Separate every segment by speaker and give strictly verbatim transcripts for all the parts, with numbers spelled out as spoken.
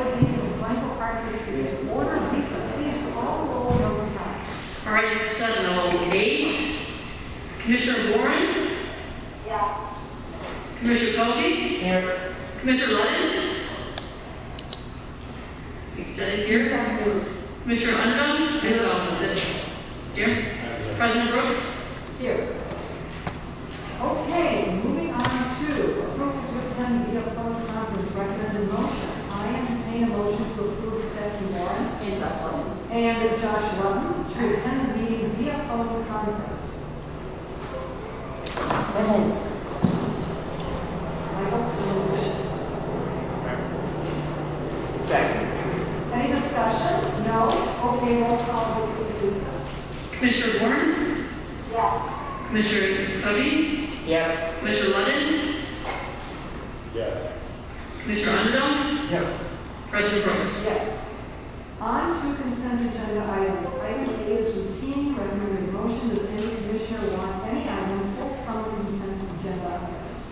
Speaker 1: Ortiz of Blanco Park District. Order, Lisa, please call the roll over time.
Speaker 2: All right, it's seven oh eight. Commissioner Warren?
Speaker 3: Yeah.
Speaker 2: Commissioner Kobe?
Speaker 4: Here.
Speaker 2: Commissioner Lennon? Is that it here? Commissioner Underdog? Yes, all here. President Brooks?
Speaker 1: Here. Okay, moving on to approval to attend the phone conference recommended motion. I entertain a motion to approve Stephanie Warren
Speaker 3: And Josh Levin.
Speaker 1: and Josh Lutton to attend the meeting via phone conference. I hope so.
Speaker 4: Second.
Speaker 1: Any discussion? No? Okay, roll call, vote, please, Lisa.
Speaker 2: Commissioner Warren?
Speaker 3: Yeah.
Speaker 2: Commissioner Kobe?
Speaker 4: Yes.
Speaker 2: Commissioner Lennon?
Speaker 5: Yes.
Speaker 2: Commissioner Underdog?
Speaker 4: Yes.
Speaker 2: President Brooks?
Speaker 1: Yes. On to consent agenda items. Item A is routine recommended motion. Does any commissioner want any item pulled from the consent agenda items?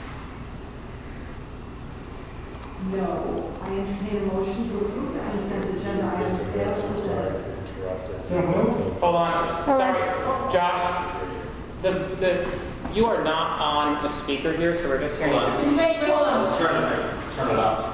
Speaker 1: No. I entertain a motion to approve the consent agenda items as presented.
Speaker 4: Hold on. Sorry, Josh. The the you are not on a speaker here, so we're just hearing.
Speaker 5: Hold on.
Speaker 3: Wait, wait, hold on.
Speaker 5: Turn it, turn it off.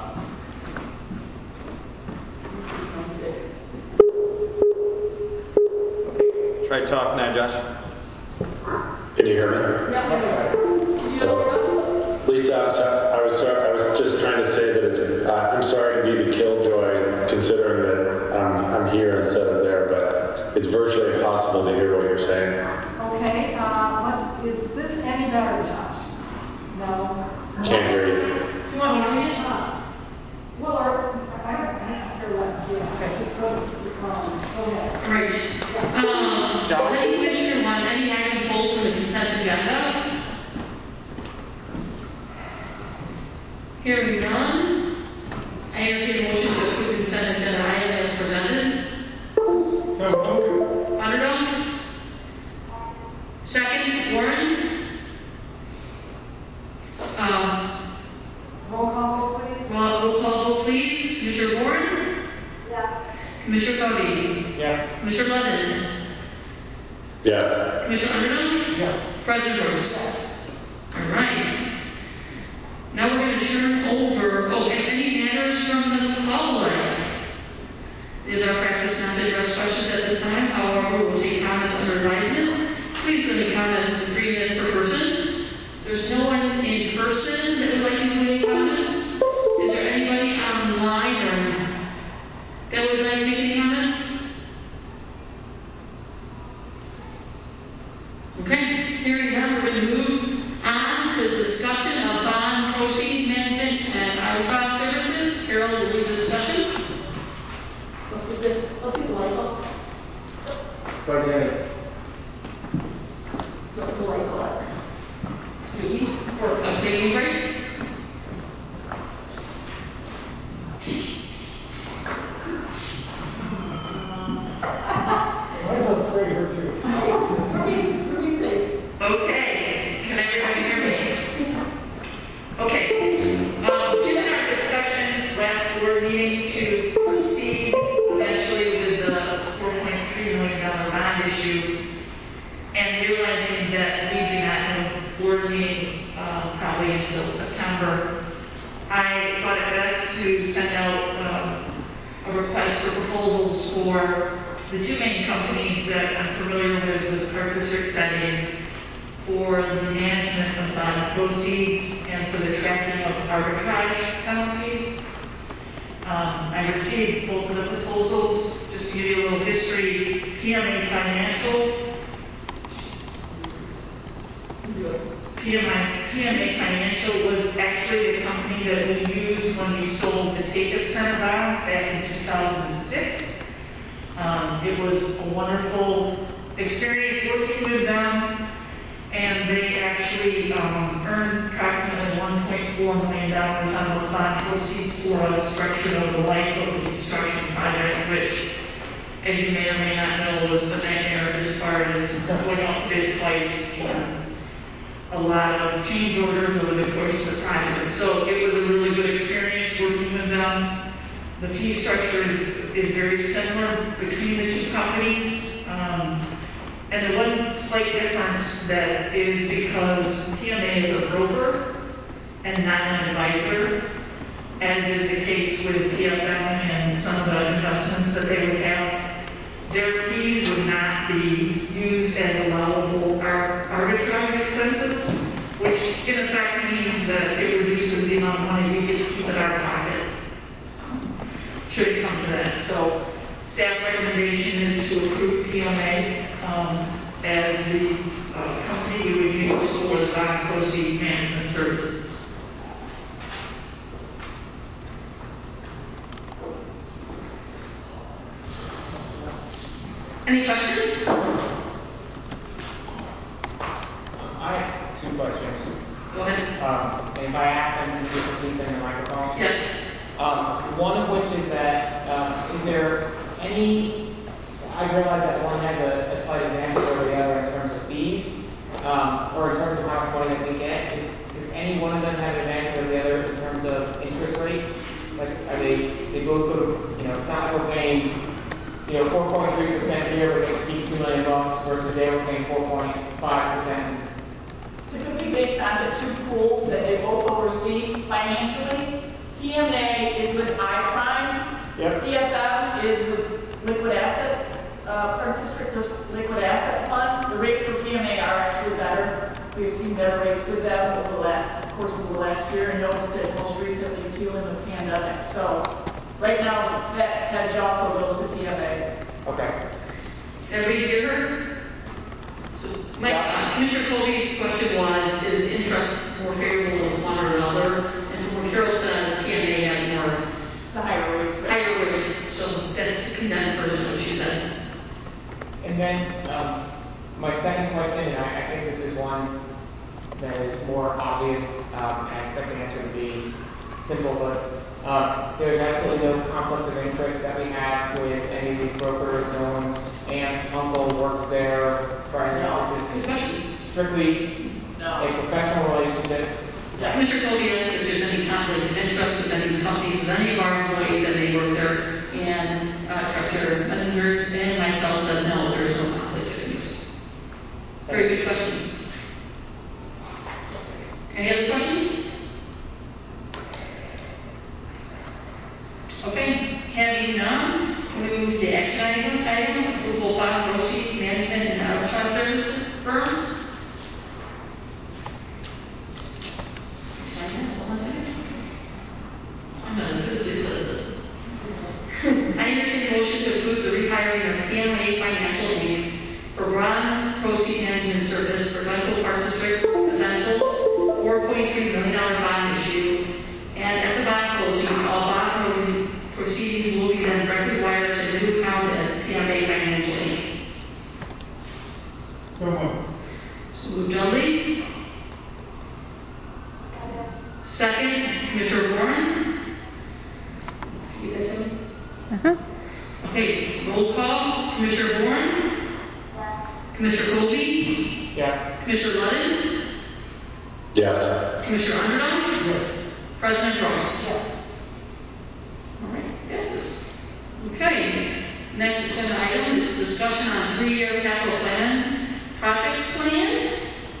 Speaker 5: Try talk now, Josh. Can you hear me?
Speaker 3: Yeah. Can you lower up?
Speaker 5: Lisa, I was sorry, I was just trying to say that it's, uh, I'm sorry to be the killjoy, considering that um, I'm here instead of there, but it's virtually impossible to hear what you're saying.
Speaker 1: Okay, uh, what, is this any better, Josh? No?
Speaker 5: Can't hear you.
Speaker 3: Do you want me to read it?
Speaker 1: Uh, Well, or, I don't, I don't care what, yeah, just go, um, go ahead.
Speaker 2: Right. Um, does any commissioner want any item pulled from the consent agenda? Hearing none, I entertain a motion to approve the consent agenda item as presented. Underdog? Second, Warren? Um,
Speaker 1: Roll call, vote, please.
Speaker 2: roll roll call vote, please. Commissioner Warren?
Speaker 3: Yeah.
Speaker 2: Commissioner Cody?
Speaker 4: Yes.
Speaker 2: Commissioner Lennon?
Speaker 5: Yes.
Speaker 2: Commissioner Underdog?
Speaker 4: Yes.
Speaker 2: President Brooks? All right. Now we're going to turn over, oh, and any matters from the public. It is our practice not to address questions at this time. However, we'll take comments under advisement. Please limit comments to three minutes per person. There's no one in person that would like to make any comments. Is there anybody online or that would like to make any comments? Okay, hearing none, we're going to move on to the discussion of bond proceeds management and arbitrage services. Carol will lead the discussion.
Speaker 3: What's the, what's the light bulb?
Speaker 4: Go ahead.
Speaker 3: What's the light bulb?
Speaker 2: Speaking for a taking break.
Speaker 4: Mine's on three here too.
Speaker 2: Okay, can everybody hear me? Okay, um, given our discussion last board meeting to proceed eventually with the four point three million dollar bond issue, and realizing that we do not have a board meeting uh, probably until September, I thought it best to send out um, a request for proposals for the two main companies that I'm familiar with, with the Park District Setting, for the management of bond proceeds and for the tracking of arbitrage penalties. Um, I received both of the proposals. Just to give you a little history, P M A Financial, P M A, P M A Financial was actually the company that we used when we sold the Take-Up Center bonds back in two thousand six. Um, it was a wonderful experience working with them, and they actually um, earned approximately one point four million dollars on those bond proceeds for us, structured over the life of the construction project, which, as you may or may not know, was the nightmare as far as going out to bid twice and a lot of change orders over the course of the project. So it was a really good experience working with them. The fee structure is, is very similar between the two companies. Um, and the one slight difference that is because T M A is a broker and not an advisor, as is the case with T F M and some of the investments that they would have, their fees would not be used as allowable ar- arbitrage expenses, which in effect means that it reduces the amount of money we get to keep in our pocket, should it come to that. So staff recommendation is to approve T M A um, as the uh, company we would use for the bond proceeds management services. Any questions?
Speaker 4: I have two questions.
Speaker 2: Go ahead.
Speaker 4: Um, and if I ask them, you can keep them in the microphone.
Speaker 2: Yes.
Speaker 4: Um, one of which is that, um, is there any, I realize that one has a, a slight advantage over the other in terms of fees, um, or in terms of how much money that we get. Is, does any one of them have an advantage over the other in terms of interest rate? Like, are they, they both go to, you know, it's not like we're paying, you know, four point three percent here, we're going to keep two million bucks, versus they were paying four point five percent.
Speaker 3: Typically based on the two pools that they both oversee financially. T M A is with iPrime.
Speaker 4: Yep.
Speaker 3: T F M is with Liquid Asset, uh, Park District Liquid Asset Fund. The rates for T M A are actually better. We've seen better rates with them over the last course of the last year, and noticed it most recently too in the pandemic. So right now that hedge also goes to T M A.
Speaker 4: Okay.
Speaker 2: Everybody hear her? So, Mike, uh, Commissioner Colby's question was, is interest more favorable with one or another? And from what Carol says, T M A has more
Speaker 3: The higher rates.
Speaker 2: higher rates. So that's the condensed version of what she said.
Speaker 4: And then, um, my second question, and I, I think this is one that is more obvious, um, and I expect the answer to be simple, but uh, there's absolutely no conflict of interest that we have with any of these brokers. No one's aunt, uncle works there, friend.
Speaker 3: No.
Speaker 4: This is strictly
Speaker 3: No.
Speaker 4: a professional relationship.
Speaker 3: Yeah.
Speaker 2: Commissioner Colby asked if there's any conflict of interest with any of these companies, with any of our employees that they work there. And uh, Director Menninger and myself said no, there is no conflict of interest. Very good question. Any other questions? Okay, having none, we move to the action item, item approval of bond proceeds management and arbitrage services firms. I'm not as good as this is. I entertain a motion to approve the rehiring of P M A Financial Incorporated for bond proceed management service for Glencoe Park District's potential four point three million dollars bond issue, and at the bond closing, all bond proceedings will be then directly wired to the new account at P M A Financial Incorporated.
Speaker 6: So moved.
Speaker 2: So moved Dudley. Second, Commissioner Warren. You get that?
Speaker 7: Uh-huh.
Speaker 2: Okay, roll call. Commissioner Warren. Commissioner Colby.
Speaker 4: Yes.
Speaker 2: Commissioner Ludden.
Speaker 5: Yes.
Speaker 2: Commissioner Underdog.
Speaker 6: Yes.
Speaker 2: President Ross. Yes. All right, passes. Okay, next agenda item is discussion on three-year capital plan, projects plan.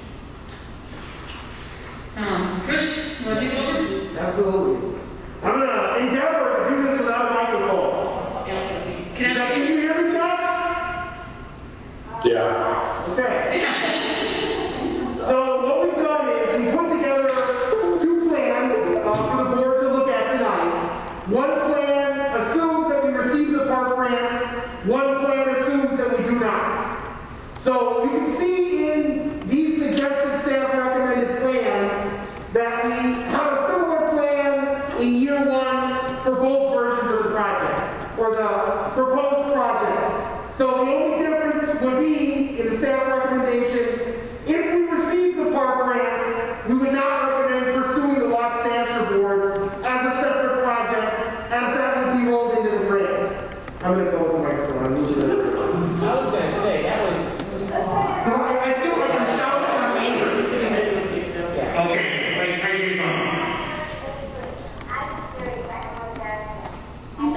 Speaker 2: Um, Chris, you want to take over?
Speaker 6: Absolutely. I'm gonna endeavor to do this without a microphone.
Speaker 2: Yes.
Speaker 6: Can
Speaker 2: Can I?
Speaker 6: you hear me, Josh?
Speaker 5: Yeah.
Speaker 6: Okay. So what we've done is we put together two plans uh, for the board to look at tonight. One plan assumes that we receive the park grant. One plan assumes that we do not. So you can see in these suggested staff recommended plans that we have a similar plan in year one for both versions of the project, or the proposed projects. So the only difference would be in the staff recommendation, if we receive the park grant, we would not recommend pursuing the lot standard boards as a separate project, as that would be rolled into the grant. I'm going to go with the microphone. I need you to.
Speaker 4: I was going to say, that was,
Speaker 6: No, I, I feel like I'm shouting at my neighbors.
Speaker 4: yeah.
Speaker 6: Okay, wait, how you doing?
Speaker 3: He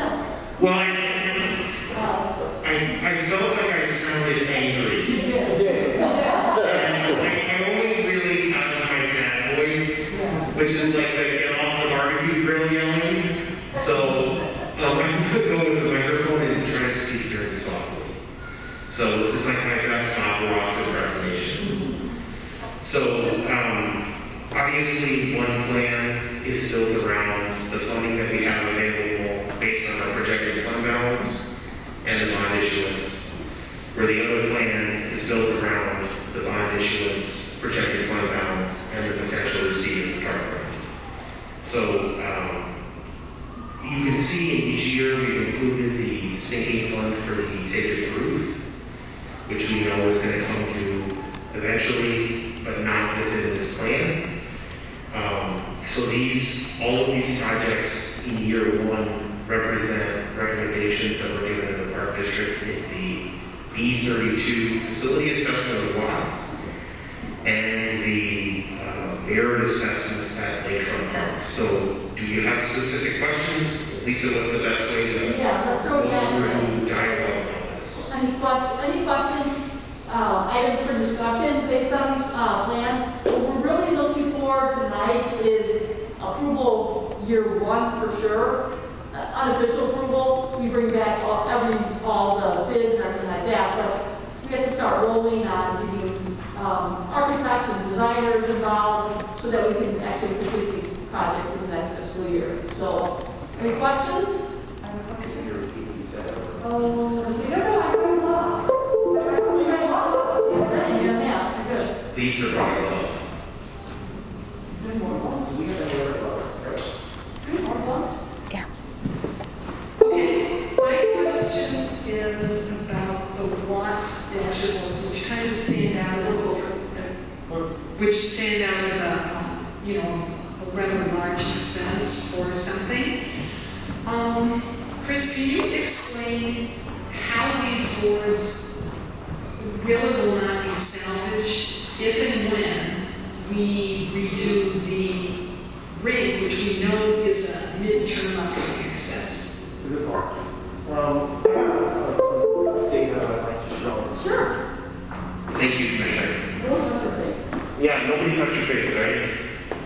Speaker 7: Well, I, I, I felt like I sounded angry.
Speaker 3: You did.
Speaker 4: You did.
Speaker 7: And I, I always really out of my dad voice, which is like the get off the barbecue grill yelling. So um, I'm going to go with the microphone and try to speak very softly. So this is like my best Bob Ross impersonation. So um, obviously one plan is built around the funding that we have available based on our projected fund balance and the bond issuance, where the other plan is built around the bond issuance, projected fund balance, and the potential receipt of the TARP grant. So um, you can see in each year we've included the sinking fund for the Take It Roof, which we know is going to come due eventually, but not within this plan. Um, so these, all of these projects in year one represent recommendations that were given to the Park District in the B thirty-two facility assessment of lots and the uh, merit assessment at Lakefront Park. So do you have specific questions? Lisa, what's the best way to
Speaker 3: Yeah, let's throw
Speaker 7: go
Speaker 3: that in.
Speaker 7: through dialogue on this?
Speaker 3: Any questions, any questions, uh, items for discussion based on this, uh, plan? What we're really looking for tonight is approval year one for sure. Uh, unofficial approval, we bring back all, every, all the bids and everything like that, but we have to start rolling on getting, um, architects and designers involved so that we can actually complete these projects in the next fiscal year. So, any questions?
Speaker 1: I have a question. Oh, you know, I don't know.
Speaker 3: We got a lot. Yeah, yeah, yeah, good.
Speaker 7: These are brought up.
Speaker 3: Good more ones. Good more ones.
Speaker 1: Okay, my question is about the lots dashboards, which kind of stand out a little, uh, which stand out as a, um, you know, a rather large expense or something. Um, Chris, can you explain how these boards really will not be salvaged if and when we redo the rig, which we know is a midterm operating expense?
Speaker 6: Good point. Um, I have some data I'd like to show.
Speaker 3: Sure.
Speaker 7: Thank you, Commissioner.
Speaker 3: Those are the things.
Speaker 7: Yeah, nobody touched your face, right?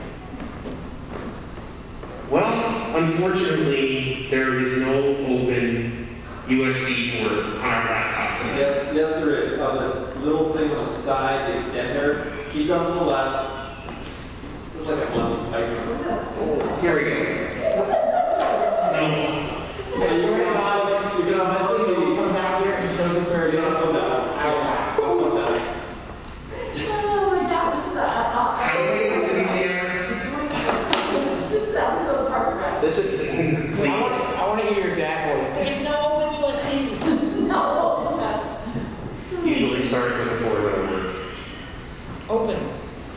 Speaker 7: Well, unfortunately, there is no open U S B board on our laptop tonight.
Speaker 8: Yes, yes, there is. On the little thing on the side, the extender, keep on to the left. Looks like a blunt pipe.
Speaker 7: Here we go. No.
Speaker 4: Yeah, you're gonna have, you're gonna have this thing, you come back here and shows us where it is.
Speaker 8: I'll come down. I'll come down.
Speaker 3: Oh my God, this is a, a,
Speaker 7: How do we look at these here?
Speaker 3: this is a, so perfect.
Speaker 7: This is the
Speaker 4: I want, I want to hear your dad voice.
Speaker 3: There's no open U S B. No.
Speaker 7: usually starts with a four-letter word.
Speaker 4: Open.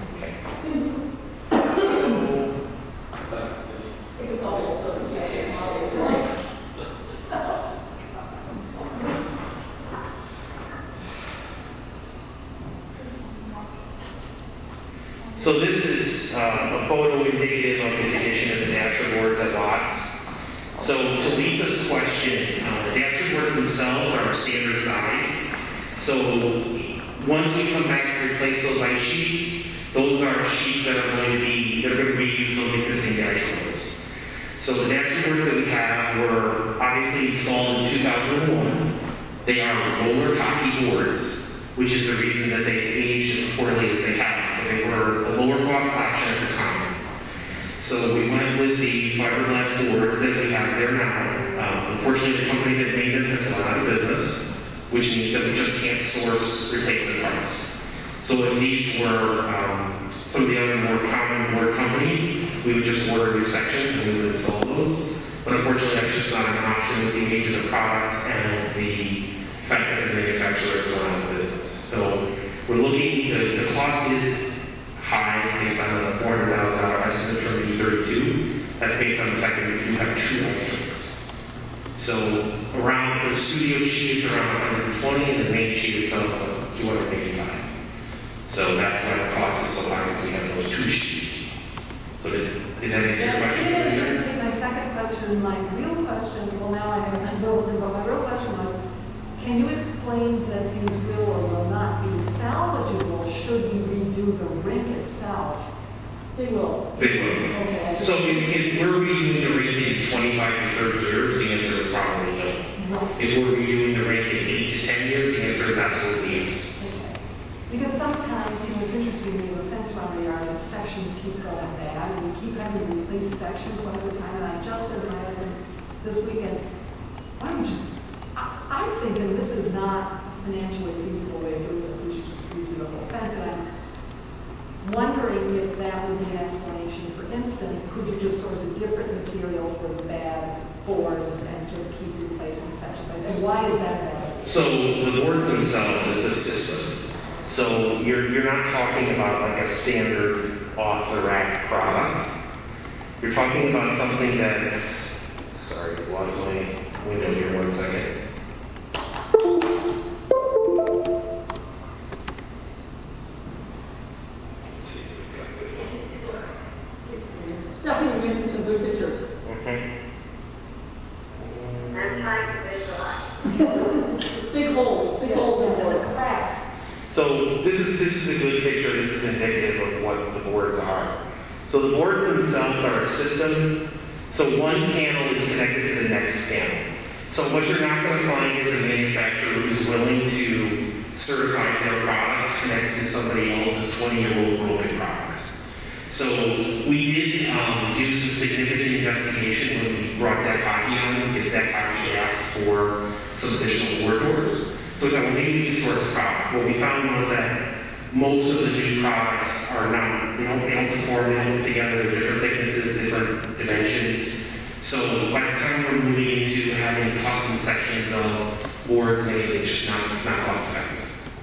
Speaker 3: It's almost so you can't get out.
Speaker 7: So this is uh, a photo indicative of the condition of the dashboards at lots. So to Lisa's question, uh, the dashboards themselves are standard size. So once we come back and replace those ice sheets, those are sheets that are going to be, that are going to reuse those existing dashboards. So the dashboards that we have were obviously installed in two thousand one. They are roller hockey boards, which is the reason that they aged as poorly as they have. So they were a lower cost option at the time. So we went with the fiberglass boards that we have there now. Um, unfortunately, the company that made them has gone out of business, which means that we just can't source replacement parts. So if these were um, some of the other more common board companies, we would just order new sections and we would install those. But unfortunately, that's just not an option with the age of the product and the fact that the manufacturer is still out of business. So we're looking, the, the cost is high based on a four hundred thousand dollars estimate from B thirty-two. That's based on the fact that we do have two ice rinks. So around the studio sheet is around one hundred twenty and the main sheet itself is two hundred eighty-five. So that's why the cost is so high, because we have those two sheets. So did, did that answer your
Speaker 1: That
Speaker 7: question?
Speaker 1: did answer my second question. My real question question, well, now I have a building, but my real question was, can you explain that these will or will not be salvageable should we redo the rink itself?
Speaker 3: They will.
Speaker 7: They will.
Speaker 1: Okay.
Speaker 7: So if, if we're redoing the rink in twenty-five to thirty years, the answer is probably no.
Speaker 1: Right.
Speaker 7: If we're redoing the rink in eight to ten years, the answer is absolutely yes.
Speaker 1: Okay. Because sometimes, you know, it's interesting, we have a fence around the yard, and sections keep going bad, and we keep having to replace sections one at a time, and I just said to my husband this weekend, why don't we just, I, I'm thinking this is not financially feasible way of doing this, we should just redo the whole fence, and I'm wondering if that would be an explanation. For instance, could you just source a different material for the bad boards and just keep replacing sections? And why is that bad?
Speaker 7: So the boards themselves is a system. So you're you're not talking about like a standard off-the-rack product. You're talking about something that's, sorry, I lost my window here one second.
Speaker 3: Stephanie, you're making some good pictures.
Speaker 7: Okay.
Speaker 9: I'm trying to visualize.
Speaker 3: Big holes, big holes in the
Speaker 1: And the
Speaker 3: board.
Speaker 1: cracks.
Speaker 7: So this is this is a good picture. This is indicative of what the boards are. So the boards themselves are a system. So one panel is connected to the next panel. So what you're not going to find is a manufacturer who's willing to certify their product connected to somebody else's twenty-year-old rolling product. So we did um, do some significant investigation when we brought that hockey on, because that hockey asked for some additional board doors. So we thought, well, maybe we can source a product. What we found was that most of the new products are not, they don't, they don't conform, they don't fit together, they're different thicknesses, different dimensions. So by the time we're moving into having custom sections of boards, maybe it's just not, it's not cost effective.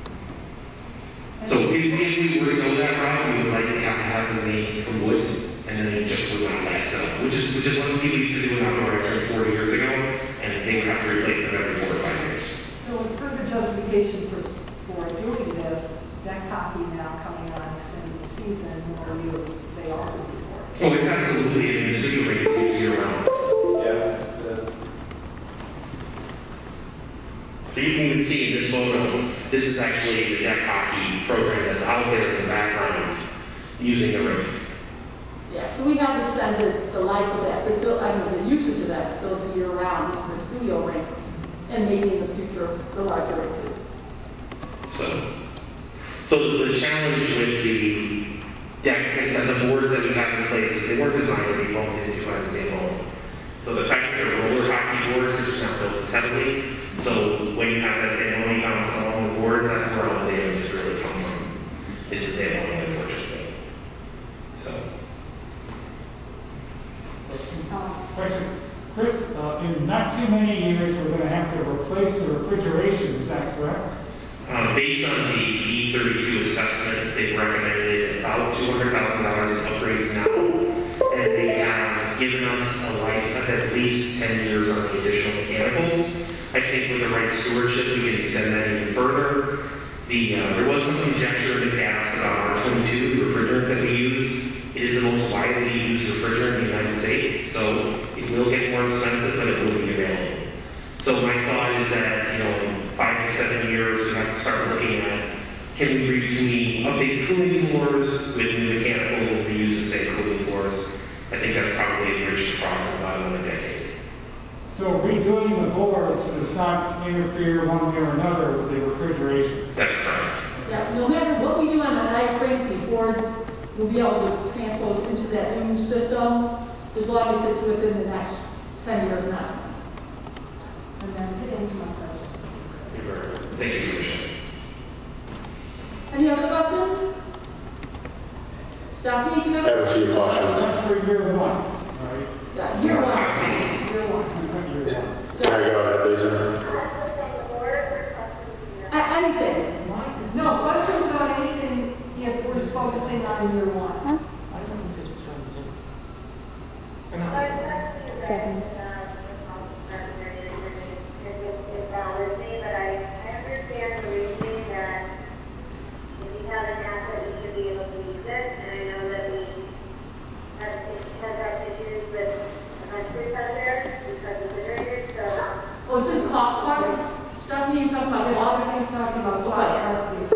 Speaker 7: So if, if we were to go that route, we would likely have to have them made from wood, and then they just would not last up. Which is, which is what people used to do in outdoor exercise forty years ago, and they would have to replace them every four or five years.
Speaker 1: So it's further justification for, for doing this, that copy now coming on extended season, more use, they also do for it.
Speaker 7: Oh, it's absolutely, I mean, the studio rate is year round.
Speaker 8: Yeah, that's,
Speaker 7: So you can even see in this photo, this is actually the deck hockey program that's out there in the background using the rink.
Speaker 3: Yeah, so we have extended the life of that facility, I mean, the usage of that facility year round, into the studio rink, and maybe in the future, the larger rink too.
Speaker 7: So, so the challenge with the deck and the boards that we have in place is they weren't designed to be foamed into by the same hole. So the fact that they're roller hockey boards, they're just not built as heavily. So when you have that table bounce along the board, that's where all the damage is really comes from. Is the table, unfortunately. So.
Speaker 10: Question. Chris, uh, in not too many years, we're going to have to replace the refrigeration, is that correct?
Speaker 7: Um, based on the E thirty-two assessments, they've recommended about two hundred thousand dollars in upgrades now, and they have given us a life of at least ten years on the additional mechanicals. I think with the right stewardship, we can extend that even further. The, uh, there was some conjecture in the past about our twenty-two, the refrigerant that we use. It is the most widely used refrigerant in the United States, so it will get more expensive, but it will be available. So my thought is that, you know, in five to seven years, we have to start looking at, can we, re- can we update cooling floors with new mechanicals and reuse the same cooling floors? I think that's probably a bridge to cross in about another decade.
Speaker 10: So redoing the boards does not interfere one way or another with the refrigeration.
Speaker 7: That's correct.
Speaker 3: Yeah, no matter what we do on the ice rink, these boards will be able to transpose into that new system as long as it's within the next ten years now.
Speaker 1: And that's it, answer my question.
Speaker 7: Thank you, Commissioner.
Speaker 3: Any other questions? Stephanie, do you
Speaker 5: I
Speaker 3: have?
Speaker 5: have a few questions.
Speaker 10: That's for year one, right?
Speaker 3: Yeah, year one.
Speaker 1: Year one.
Speaker 10: Year one.
Speaker 5: Can I go ahead, Lisa?
Speaker 3: A- anything.
Speaker 1: No, questions on anything, if we're focusing on year one.
Speaker 9: I don't need to just run Zoom. Or not. But I understand the reasoning that if you have an asset, you should be able to use it, and I know that we have contract issues with a bunch
Speaker 1: talking about why are we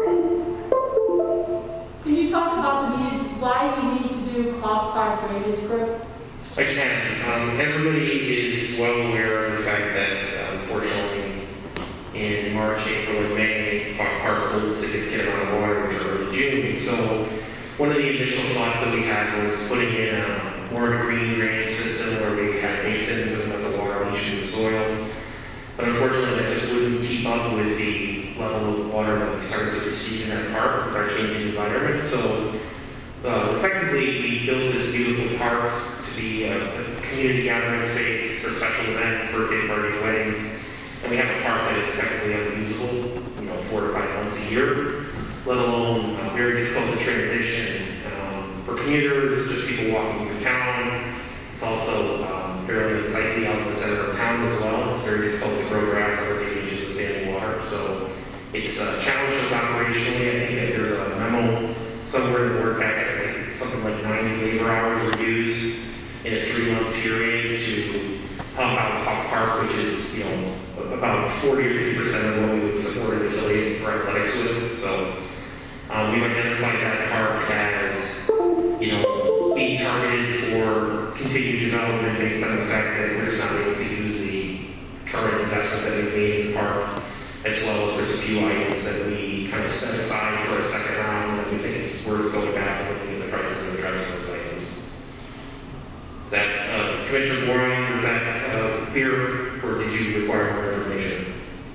Speaker 3: Can you talk about the need, why we need to do Clough Park drainage, Chris?
Speaker 7: I can. Um, everybody is well aware of the fact that, unfortunately, in March, April, and May, Clough Park holds a significant amount of water in early June. So, one of the initial thoughts that we had was putting in a more of a green drainage system where we had basins and let the water leach in the soil. But unfortunately, that just wouldn't keep up with the level of water that we started to receive in that park with our changing environment. So, uh, effectively, we built this beautiful park to be a, a community gathering space for special events, birthday parties, weddings, and we have a park that is effectively unusable, you know, four to five months a year, let alone uh, very difficult to transition um, for commuters, just people walking through town. It's also um, fairly unsightly out in the center of town as well. It's very difficult to grow grass over eighty inches of standing water, so it's a challenge us operationally. I think that there's a memo somewhere in the board packet. I think something like ninety labor hours were used in a three-month period to help out Clough Park, which is, you know, about forty or fifty percent of what we would support an affiliate for athletics with. So um, we've identified that park as, you know, being targeted for continued development based on the fact that we're just not able to use the current investment that we've made in the park, as well as there's a few items that we kind of set aside for a second round that we think it's worth going back and looking at the prices and addressing those items. Is that, uh, Commissioner Boring, was that uh, clear, or did you require more information?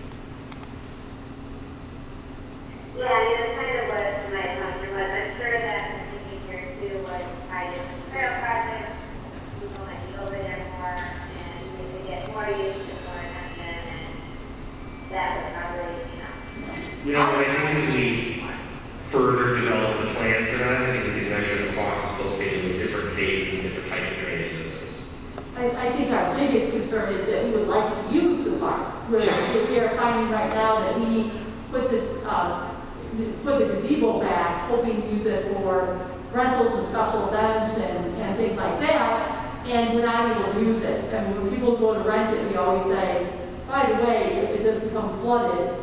Speaker 9: Yeah, I mean, that's kind of what my assumption was. I'm sure that the thinking here too was tied to some trail projects, people might be over there more, and we could get more use and more attention, and that would probably, you know.
Speaker 7: You know, I think as we further develop the plan for that, I think we can measure the costs associated with different phases and different types of drainage systems.
Speaker 3: I, I think our biggest concern is that we would like to use the park. Where if we are finding right now that we put this, uh, put the gazebo back, hoping to use it for rentals and special events and, and things like that, and we're not able to use it. I mean, when people go to rent it, we always say, by the way, if it does become flooded,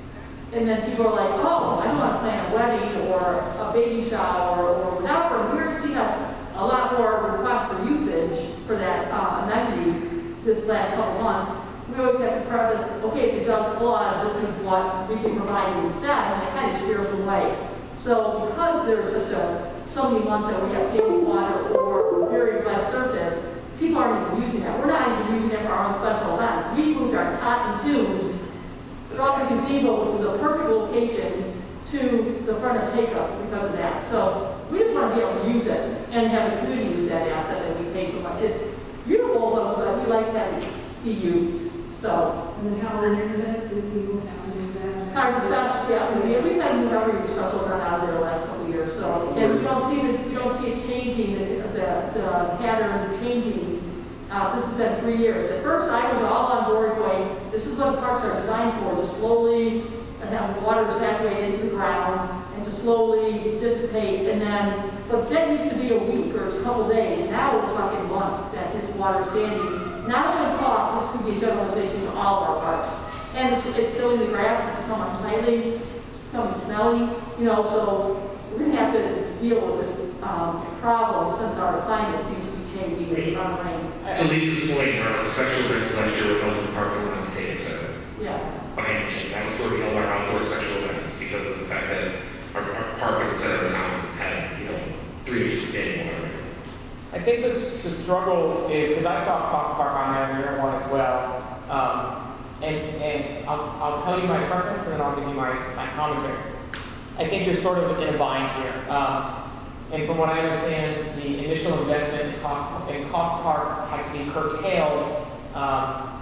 Speaker 3: and then people are like, oh, I don't want to plan a wedding or a baby shower or whatever. We're seeing a, a lot more requests for usage for that uh, amenity this last couple months. We always have to preface, okay, if it does flood, this is what we can provide you instead, and it kind of steers away. So because there's such a, so many months that we have stable water or very wet surface, people aren't even using that. We're not even using it for our own special events. We moved our tot and tunes from the gazebo, which is a perfect location, to the front of take-up because of that. So we just want to be able to use it and have the community use that asset that we pay so much. It's beautiful, though, but we like that it be used. So,
Speaker 1: And then how we're into that, did we move out to do that?
Speaker 3: our stuff, yeah, we, we've had moved every special event out of there the last couple of years. So, and we don't see this, we don't see it changing, the, the, the pattern changing. Uh, this has been three years. At first, I was all on board going, this is what parks are designed for, to slowly and have water saturate into the ground and to slowly dissipate. And then, but that used to be a week or a couple days. Now we're talking months that this water standing. Not only cost, this could be a generalization to all of our parks. And it's, it's filling the grass, it's becoming unsightly, it's becoming smelly, you know, so we're going to have to deal with this um, problem since our climate seems to be changing and on rain.
Speaker 7: To Lisa's point, our special events last year were held in the parking lot of the Tatum Center.
Speaker 3: Yeah.
Speaker 7: Behind the that was where we held our outdoor special events because of the fact that our, our park in the center of town had, you know, three inches of standing water.
Speaker 4: I think this, the struggle is, because I saw Clough Park on there in year one as well, um, and, and I'll, I'll tell you my preference and then I'll give you my, my commentary. I think you're sort of in a bind here. Um, and from what I understand, the initial investment in Clough, in Clough Park had to be curtailed, um,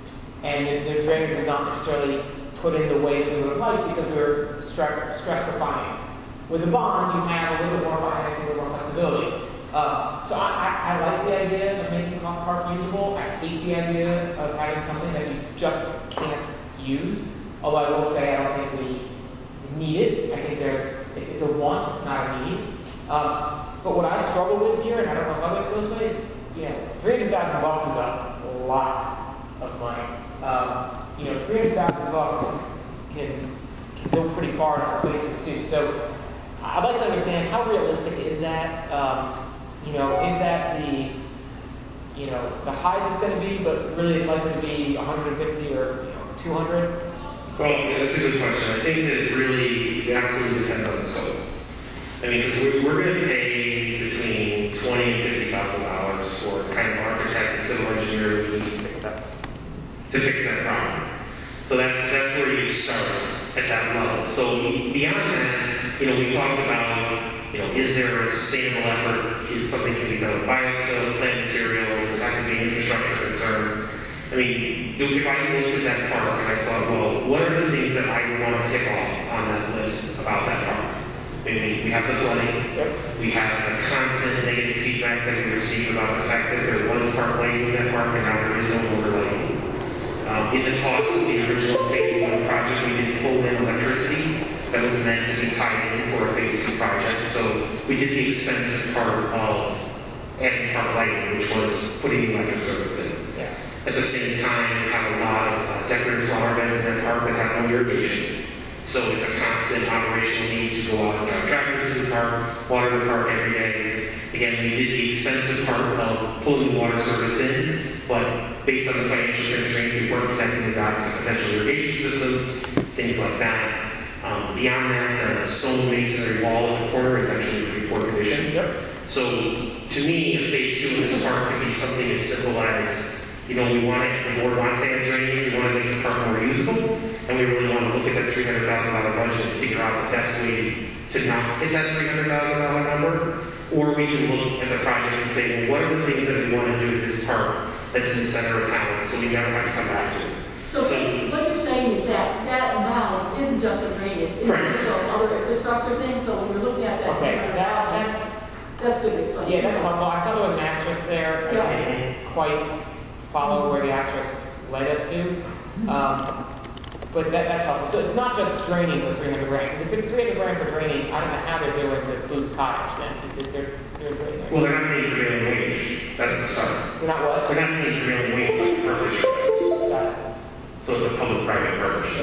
Speaker 4: and the, the drainage was not necessarily put in the way that we would have liked because we were stre- stressed for finance. With a bond, you have a little bit more financing, a little more flexibility. Uh, so I, I, I like the idea of making Clough Park usable. I hate the idea of having something that you just can't use. Although I will say I don't think we need it. I think there's it's a want, not a need. Um, but what I struggle with here, and I don't know if others feel this way, is you know, three hundred thousand bucks is a lot of money. Um, you know, three hundred thousand bucks can can go pretty far in other places too. So I'd like to understand how realistic is that? Um, you know, is that the, you know, the highest it's going to be, but really it's likely to be one hundred fifty or you know, two hundred?
Speaker 7: Well, yeah, that's a good question. I think that it really it absolutely depends on the scope. I mean, because we're, we're going to pay between twenty and fifty thousand dollars for the kind of architect and civil engineer we need to fix that problem. So that's that's where you start at that level. So beyond that, you know, we talked about, you know, is there a sustainable effort? Is something can be done with biosteel, plant materials? That could be an infrastructure concern. I mean, if I looked at that park and I thought, well, what are the things that I would want to tick off on that list about that park? I mean, we have the flooding. We have the constant negative feedback that we receive about the fact that there was park lighting in that park and now there is no more lighting. Um, in the cost of the original phase one project, we did pull in electricity that was meant to be tied in for a phase two project. So we did the expensive part of adding park lighting, which was putting the electric service in.
Speaker 4: Yeah.
Speaker 7: At the same time, we have a lot of uh, decorative flower beds in that park that have no irrigation. So it's a constant operational need to go out and drive tractors to the park, water the park every day. Again, we did the expensive part of pulling water service in, but based on the financial constraints, we weren't connecting the dots to potential irrigation systems, things like that. Um, beyond that, the stone masonry wall in the corner is actually in pretty poor condition.
Speaker 4: Yep.
Speaker 7: So to me, a phase two in this park could be something as simple as, you know, we want it, the board wants to add drainage, we want to make the park more usable, and we really want to look at that three hundred thousand dollars budget and figure out the best way to not hit that three hundred thousand dollars number. Or we can look at the project and say, well, what are the things that we want to do with this park that's in the center of town, so we never have to come back to it.
Speaker 3: So, so what you're saying is that that amount isn't just the drainage, it's
Speaker 7: Right.
Speaker 3: also other infrastructure things, so when you're looking at that.
Speaker 4: Okay, that, that's,
Speaker 3: That's good explanation.
Speaker 4: yeah, that's helpful. I thought there was an asterisk there. I
Speaker 3: Yeah.
Speaker 4: didn't quite follow where the asterisk led us to. Um, but that, that's helpful. So it's not just draining for three hundred grand. If it's three hundred grand for draining, I don't know how they're doing the Booth Cottage then, because they're, they're draining.
Speaker 7: Well, they're not paying prevailing wage. That's the start.
Speaker 4: They're not what?
Speaker 7: They're not paying prevailing wage like the partnership is.
Speaker 4: Got it.
Speaker 7: So it's a public-private partnership.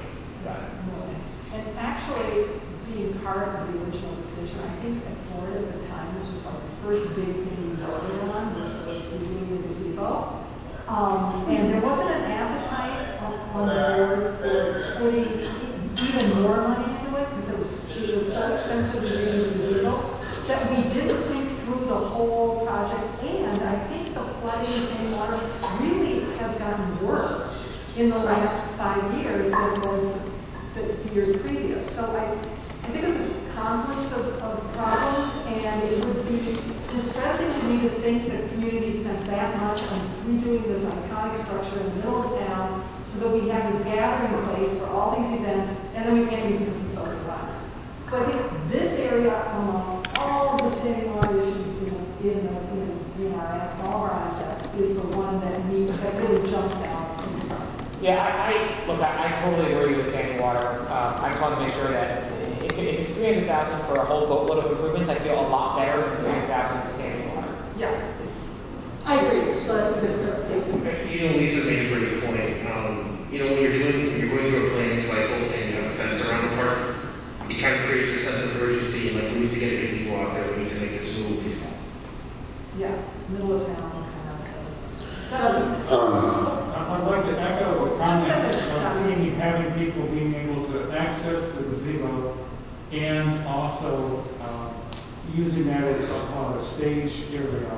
Speaker 4: Got it.
Speaker 11: And actually, being part of the original decision, I think that Florida at the time, this was like the first big thing we voted on, was was doing the gazebo. Um, and there wasn't an appetite on on the board for putting even more money into it, because it was, it was so expensive to do the gazebo, that we didn't think through the whole project. And I think the flooding in water really has gotten worse in the last five years than it was the, the years previous. So I, I think it's a confluence of, of problems, and it would be distressing to me to think that community spent that much on redoing this iconic structure in the middle of town, so that we have this gathering place for all these events, and then we can't use it as a social environment. So I think this area, among all the standing water issues in, in, in, in our, all our assets, is the one that needs, that really jumps out in front.
Speaker 4: Yeah, I, I look, I, I totally agree with standing water. Um, I just want to make sure that if, if it's three hundred thousand for a whole boatload of improvements, I feel a lot better than three hundred thousand for standing water.
Speaker 11: Yeah.
Speaker 3: I agree, so that's a good clarification.
Speaker 7: You know, Lisa made a pretty good point. Um, you know, when you're doing, when you're going through a planning cycle and you have a fence around the park, it kind of creates a sense of urgency, like we need to get a gazebo out there, we need to make this move.
Speaker 11: Yeah, middle of town, kind of.
Speaker 5: Um,
Speaker 10: I'd like to echo the comments of being, having people being able to access the gazebo and also uh, using that as a, a stage area.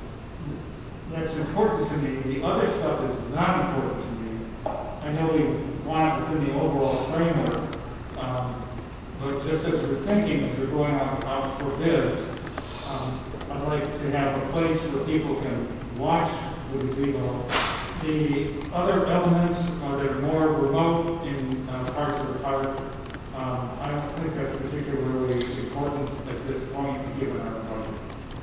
Speaker 10: That's important to me. The other stuff is not important to me. I know we want it within the overall framework, um, but just as we're thinking, as we're going out, out for bids, um, I'd like to have a place where people can watch the gazebo. The other elements uh, that are more remote in uh, parts of the park, um, I don't think that's particularly important at this point, given our budget.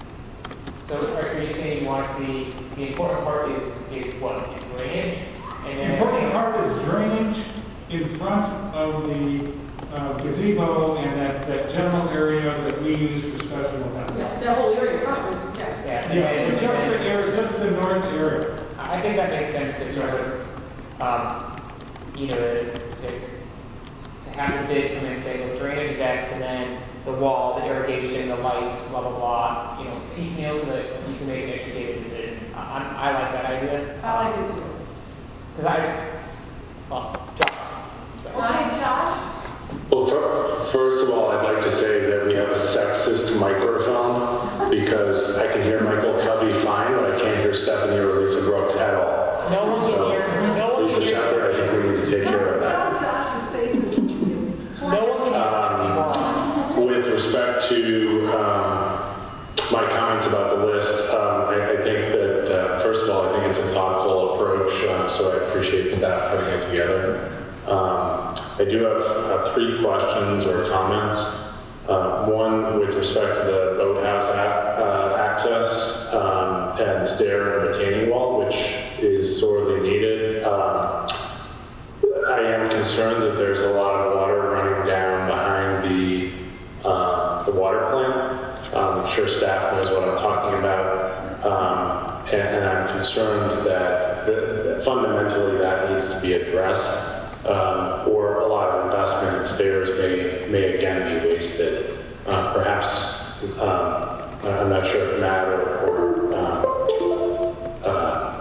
Speaker 4: So are you saying you want to see, the important part is, is what, is drainage? And
Speaker 10: The
Speaker 4: then
Speaker 10: important part is drainage in front of the uh, gazebo and that, that general area that we use for special events.
Speaker 3: Yeah, that whole area front is, yeah.
Speaker 4: Yeah, and
Speaker 10: Yeah,
Speaker 4: then-
Speaker 10: it's just the area, just the north area.
Speaker 4: I think that makes sense to sort of, um, you know, to, to to have the bid come in and say, well, drainage is X, and then the wall, the irrigation, the lights, blah, blah, blah, you know, piecemeal so that you can make an educated decision. I, I'm- I like that idea.
Speaker 11: I like it too.
Speaker 4: Because I, well, Josh, sorry.
Speaker 11: Okay, Josh?
Speaker 5: Well, fir- first of all, I'd like to say that we have a sexist microphone because I can hear Michael Covey fine, but I can't hear Stephanie or Lisa Brooks at all.
Speaker 4: No one can
Speaker 5: So,
Speaker 4: hear, no one can
Speaker 5: Lisa
Speaker 4: hear.
Speaker 5: Shepherd, I think we need to take care of that.
Speaker 11: Tell Josh's face is
Speaker 4: No one can hear.
Speaker 5: Um, with respect to um, my comments about the list, um, I, I think that, uh, first of all, I think it's a thoughtful approach, uh, so I appreciate staff putting it together. Um, I do have uh, three questions or comments. Uh, one with respect to the boathouse a- uh, access um, and stair and retaining wall, which is sorely needed. Um, I am concerned that there's a lot of water running down behind the uh, the water plant. Um, I'm sure staff knows what I'm talking about, um, and, and I'm concerned that, that, that fundamentally that needs to be addressed, um, or a lot of investment in stairs may may again be wasted. Uh, perhaps um, I'm not sure if Matt or, or um, uh,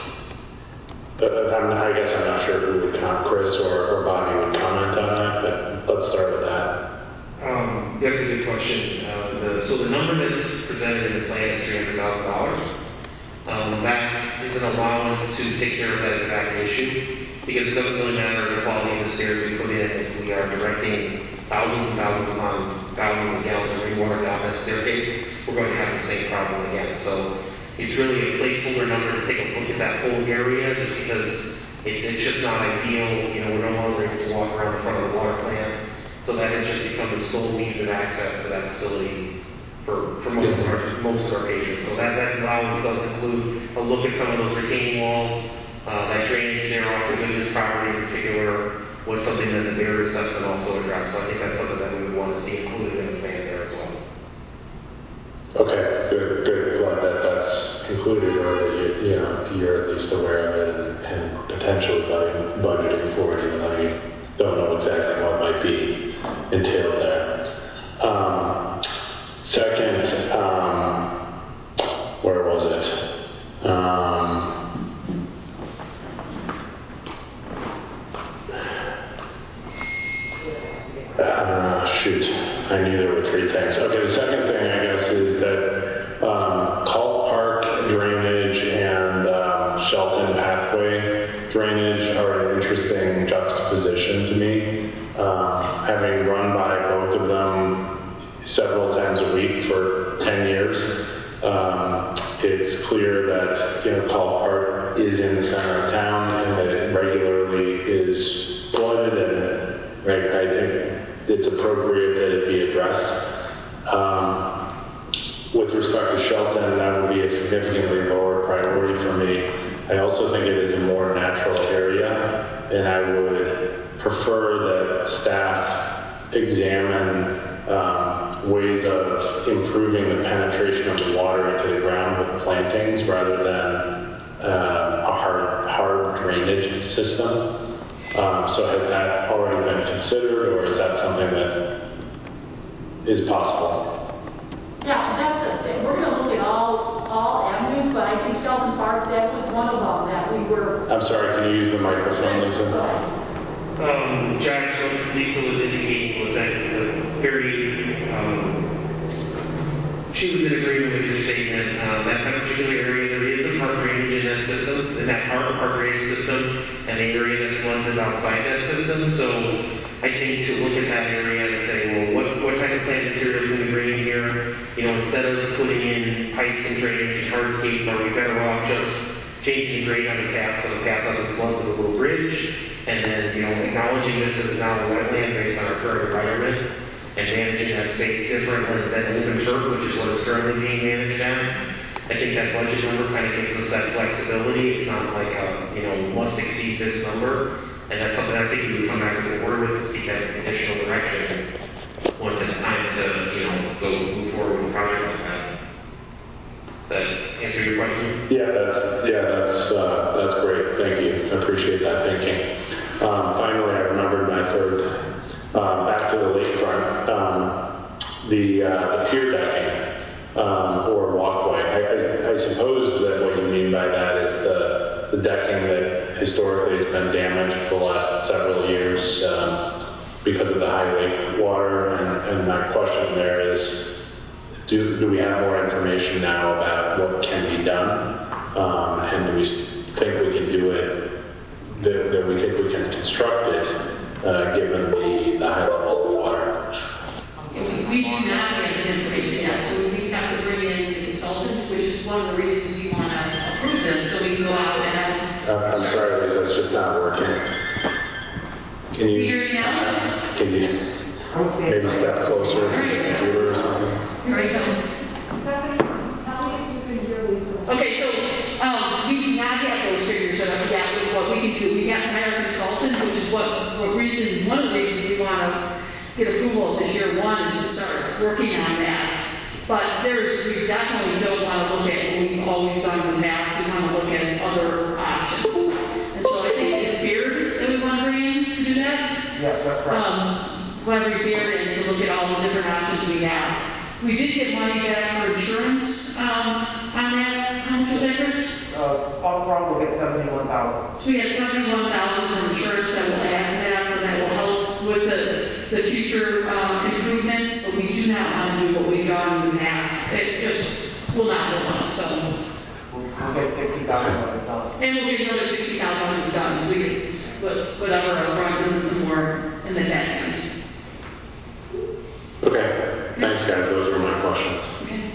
Speaker 5: But I'm, I guess I'm not sure who would comment, Chris or, or Bobby would comment on that, but let's start with that.
Speaker 7: Um, that's a good question. Uh, the, so the number that's presented in the plan is three hundred thousand dollars. Um, that is an allowance to take care of that exact issue, because it doesn't really matter the quality of the stairs we put in if we are directing thousands and thousands upon thousands of gallons of rainwater down that staircase, we're going to have the same problem again. So it's really a placeholder number to take a look at that whole area, just because it's, it's just not ideal. You know, we're no longer able to walk around the front of the water plant. So that has just become the sole means of access to that facility for, for most of our most of our patrons. So that, that allowance does include a look at some of those retaining walls, uh, that drainage there off the Goodman's property in particular was something that the bear assessment also addressed. So I think that's something that we would want to see included in the plan there as well.
Speaker 5: Okay, good, good. Glad that that's included, or that you, you know, you're at least aware of it and, and potentially budgeting, budgeting for it, even though you don't know exactly what might be entailed there. Um, second, um, where was it? Um, Uh, shoot, I knew there were three things. Okay, the second thing, I guess, is that um, Culp Park drainage and um, Shelton pathway drainage are an interesting juxtaposition to me. Um, having run by both of them several times a week for ten years, um, it's clear that, you know, Culp Park is in the center of town and that it regularly is flooded, and right, I think it's appropriate that it be addressed. Um, with respect to Shelton, that would be a significantly lower priority for me. I also think it is a more natural area, and I would prefer that staff examine um, ways of improving the penetration of the water into the ground with plantings rather than uh, a hard, hard drainage system. Um, so has that already been considered, or is that something that is possible?
Speaker 3: Yeah, that's the thing. We're going to look at all, all avenues, but I think Shelton Park, that was one of them that we were.
Speaker 5: I'm sorry, can you use the microphone, Lisa?
Speaker 7: Um, Josh, what Lisa was indicating was that it's a very, um, she was in agreement with your statement. Um, that, that particular area, there is a park drainage in that system, in that part of the park drainage system, and the area that floods is outside that system. So I think to look at that area and say, well, what, what type of plant material can we bring in here? You know, instead of putting in pipes and drainage and hardscape, are we better off just changing the grade on the path so the path doesn't flood with a little bridge? And then, you know, acknowledging this is now a wetland based on our current environment, and managing that space differently than open turf, which is what it's currently being managed at. I think that budget number kind of gives us that flexibility. It's not like a, you know, must exceed this number. And that's something I think we would come back to the board with to seek that additional direction once it's time to, you know, go move forward with a project like that. Does that answer your question?
Speaker 5: Yeah, that's, yeah, that's, uh, that's great. Thank you. I appreciate that thinking. Um, finally, I remembered my third the, uh, the pier decking, um, or walkway. I, I, I suppose that what you mean by that is the, the decking that historically has been damaged for the last several years, um, because of the high lake water. And, and my question there is, do, do we have more information now about what can be done? Um, and do we think we can do it, that, that we think we can construct it, uh, given the, the high level of water?
Speaker 2: We, we do not have the information yet, so we have to bring in the consultants, which is one of the reasons we want to approve this, so we can go out and.
Speaker 5: Uh, I'm sorry, Lisa, it's just not working. Can you?
Speaker 2: Hear me now?
Speaker 5: Can you maybe step closer to the computer or something?
Speaker 2: Here we go.
Speaker 11: Stephanie, tell me if you can hear Lisa.
Speaker 2: Okay, so, um, we do not have those figures set up yet, but what we can do, we have to hire a consultant, which is what, what reason, one of the reasons we want to get approval this year one is to start working on that. But there's, we definitely don't want to look at what we've always done in the past, we want to look at other options. And so I think it's Beard that we want to bring in to do that.
Speaker 6: Yes, that's right.
Speaker 2: Um, we'll bring Beard in to look at all the different options we have. We did get money back for insurance, um, on that, how much was that, Chris?
Speaker 6: Uh, upfront, we'll get seventy-one thousand.
Speaker 2: So we had seventy-one thousand from insurance that will add to that, so that will help with the, the future, um, improvements, but we do not want to do what we've done in the past. It just will not go on, so.
Speaker 6: We'll get fifty thousand dollars.
Speaker 2: And we'll get another sixty thousand when it's done, so we can split whatever up front and then some more in the back end.
Speaker 5: Okay, thanks guys, those were my questions.
Speaker 2: Okay.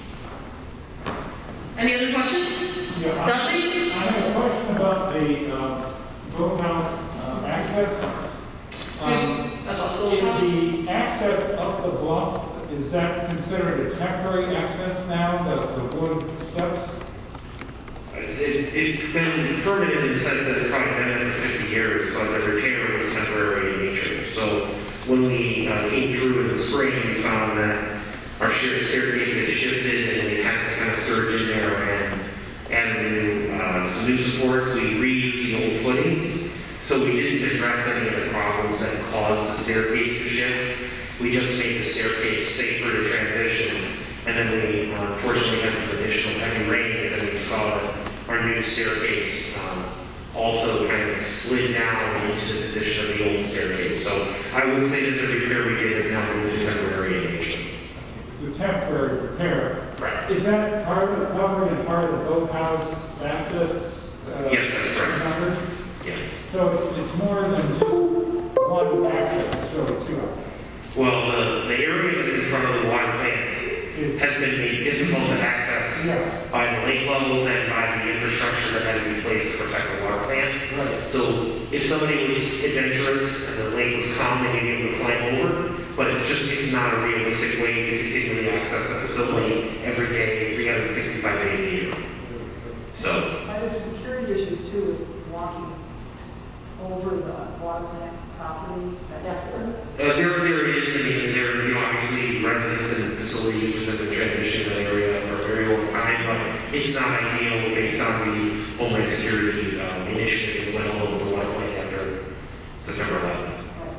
Speaker 2: Any other questions?
Speaker 10: Yeah, I-
Speaker 2: Dusty?
Speaker 10: I have a question about the, um, boathouse, uh, access. Um,
Speaker 2: About the house?
Speaker 10: Is the access up the bluff, is that considered a temporary access now, the, the wood steps?
Speaker 7: It, it's been permanent in the sense that it's probably been there for fifty years, but the repair was temporary in nature. So when we uh, came through in the spring, we found that our shared staircase had shifted and we had to kind of surge in there and add new, uh, some new supports. We reused the old footings, so we didn't address any of the problems that caused the staircase to shift. We just made the staircase safer to transition. And then we uh, fortunately had some additional heavy rains, and we saw that our new staircase um, also kind of slid down into the position of the old staircase. So I would say that the repair we did is now moved to temporary in nature.
Speaker 10: It's a temporary repair.
Speaker 7: Right.
Speaker 10: Is that part of the covering and part of the boathouse access? Uh,
Speaker 7: Yes, that's right.
Speaker 10: numbers?
Speaker 7: Yes.
Speaker 10: So it's, it's more than just one access, it's really two access.
Speaker 7: Well, the, the area that's in front of the water plant has been made difficult to access
Speaker 10: Yeah.
Speaker 7: by the lake levels and by the infrastructure that had to be placed to protect the water plant.
Speaker 10: Right.
Speaker 7: So if somebody was adventurous and the lake was calm, they may be able to climb over, but it's just, it's not a realistic way to continually access the facility every day, three hundred sixty-five days a year. So,
Speaker 11: Are there security issues too with walking over the water plant property? That's
Speaker 7: Uh, there, there is, I mean, there, you know, obviously residents and facility users have been transitioning that area for a very long time, but it's not ideal based on the Homeland Security um, initiative that went all over the water plant after September eleventh.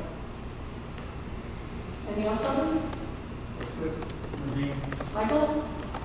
Speaker 3: Anything else, Ellen? Michael?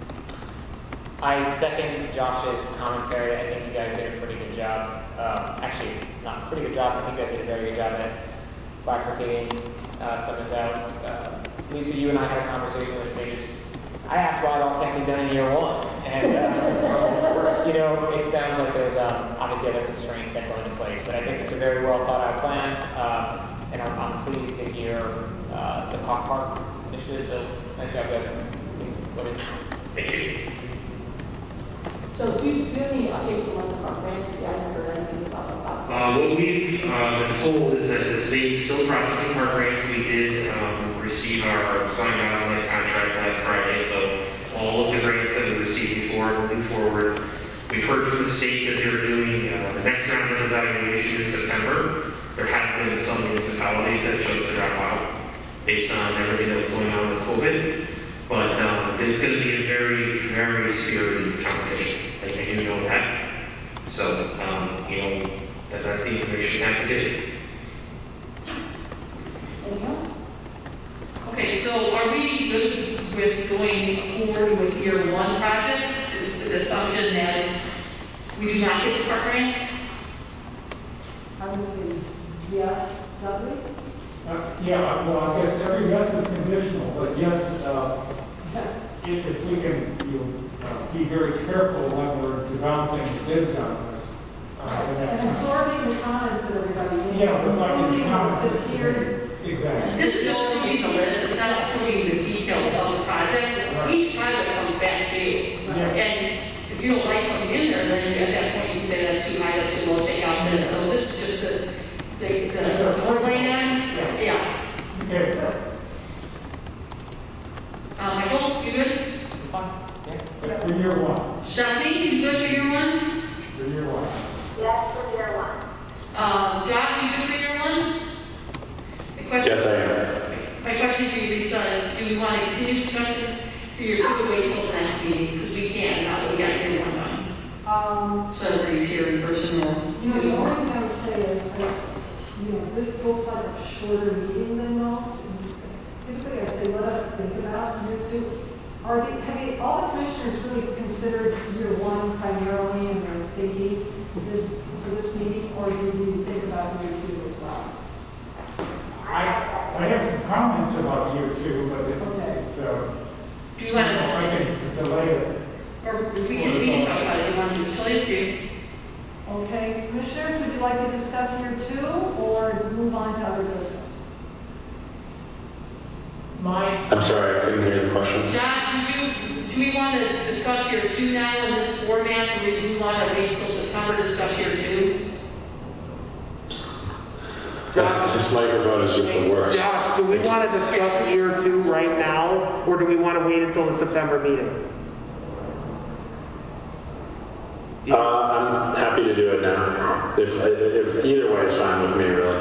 Speaker 4: I second Josh's commentary. I think you guys did a pretty good job. Um, actually, not a pretty good job. I think you guys did a very good job at bifurcating uh, some of this out. Uh, Lisa, you and I had a conversation with me. I asked why it all can't be done in year one. And, uh, you know, it sounds like there's um, obviously other constraints that go into place. But I think it's a very well thought out plan. Um, and I'm, I'm pleased to hear uh, the Cock Park initiative. So nice job, guys. Go ahead.
Speaker 7: Thank you.
Speaker 3: So do you, do you have any updates on the park grants? Yeah, I haven't heard anything about that.
Speaker 7: Uh, what we've uh, been told is that the state's still processing our grants. We did um, receive our signed on contract last Friday, so all of the grants that we received before moving forward. We've heard from the state that they're doing uh, the next round of evaluation in September. There have been some municipalities that chose to drop out based on everything that was going on with COVID. But um, it's going to be a very, very spirited competition. I, I do know that. So, um, you know, that, that's the information I have to get.
Speaker 3: Anything else?
Speaker 2: Okay, so are we good going forward with year one projects, with the assumption that we do not get the park grants?
Speaker 11: I would say yes, Dudley?
Speaker 10: Uh, yeah, well, I guess every yes is conditional, but yes, uh, if, if we can, you know, uh, be very careful when we're developing bids on this. Uh, and
Speaker 11: And
Speaker 10: that's-
Speaker 11: absorbing the comments that everybody made.
Speaker 10: Yeah, reflecting the
Speaker 11: including
Speaker 10: comments.
Speaker 11: The tiered.
Speaker 10: Exactly.
Speaker 2: This is just approving the list, it's not approving the details of the project.
Speaker 10: Right.
Speaker 2: Each project comes back to you.
Speaker 10: Yeah.
Speaker 2: And if you don't like something in there, then at that point you can say that's too high, that's too low, take out this. So this is just the, the, the plan.
Speaker 10: Yeah.
Speaker 2: Yeah.
Speaker 10: Okay.
Speaker 2: Uh, Michael, you good?
Speaker 10: But for year one,
Speaker 2: Stephanie, you good for year one?
Speaker 10: for year one.
Speaker 9: Yes, for year one.
Speaker 2: Um, Josh, you good for year one? The question.
Speaker 5: Yes, I am.
Speaker 2: My question for you, Lisa, is do we want to continue discussion for your two wait till the next meeting? Because we can, now that we got year one done.
Speaker 11: Um,
Speaker 2: So everybody's here in person or.
Speaker 11: you know, the only thing I would say is that, you know, this looks like a shorter meeting than most. And typically, I say, let us think about year two. Are the, have you, all the commissioners really considered year one primarily in their thinking this, for this meeting, or did you think about year two as well?
Speaker 10: I, I have some comments about year two, but it's,
Speaker 11: Okay.
Speaker 10: it's, uh,
Speaker 2: Do you want to,
Speaker 10: I can delay it.
Speaker 2: or we can, we can talk about it, do you want to, so let's do.
Speaker 11: Okay, commissioners, would you like to discuss year two, or move on to other business?
Speaker 4: My,
Speaker 5: I'm sorry, I couldn't hear the question.
Speaker 2: Josh, do you, do we want to discuss year two now in this format, or do you want to wait till September to discuss year two?
Speaker 6: Josh,
Speaker 5: This microphone is just the worst.
Speaker 6: Josh, do we want to discuss year two right now, or do we want to wait until the September meeting?
Speaker 5: Uh, I'm happy to do it now. If, if either way is fine with me, really.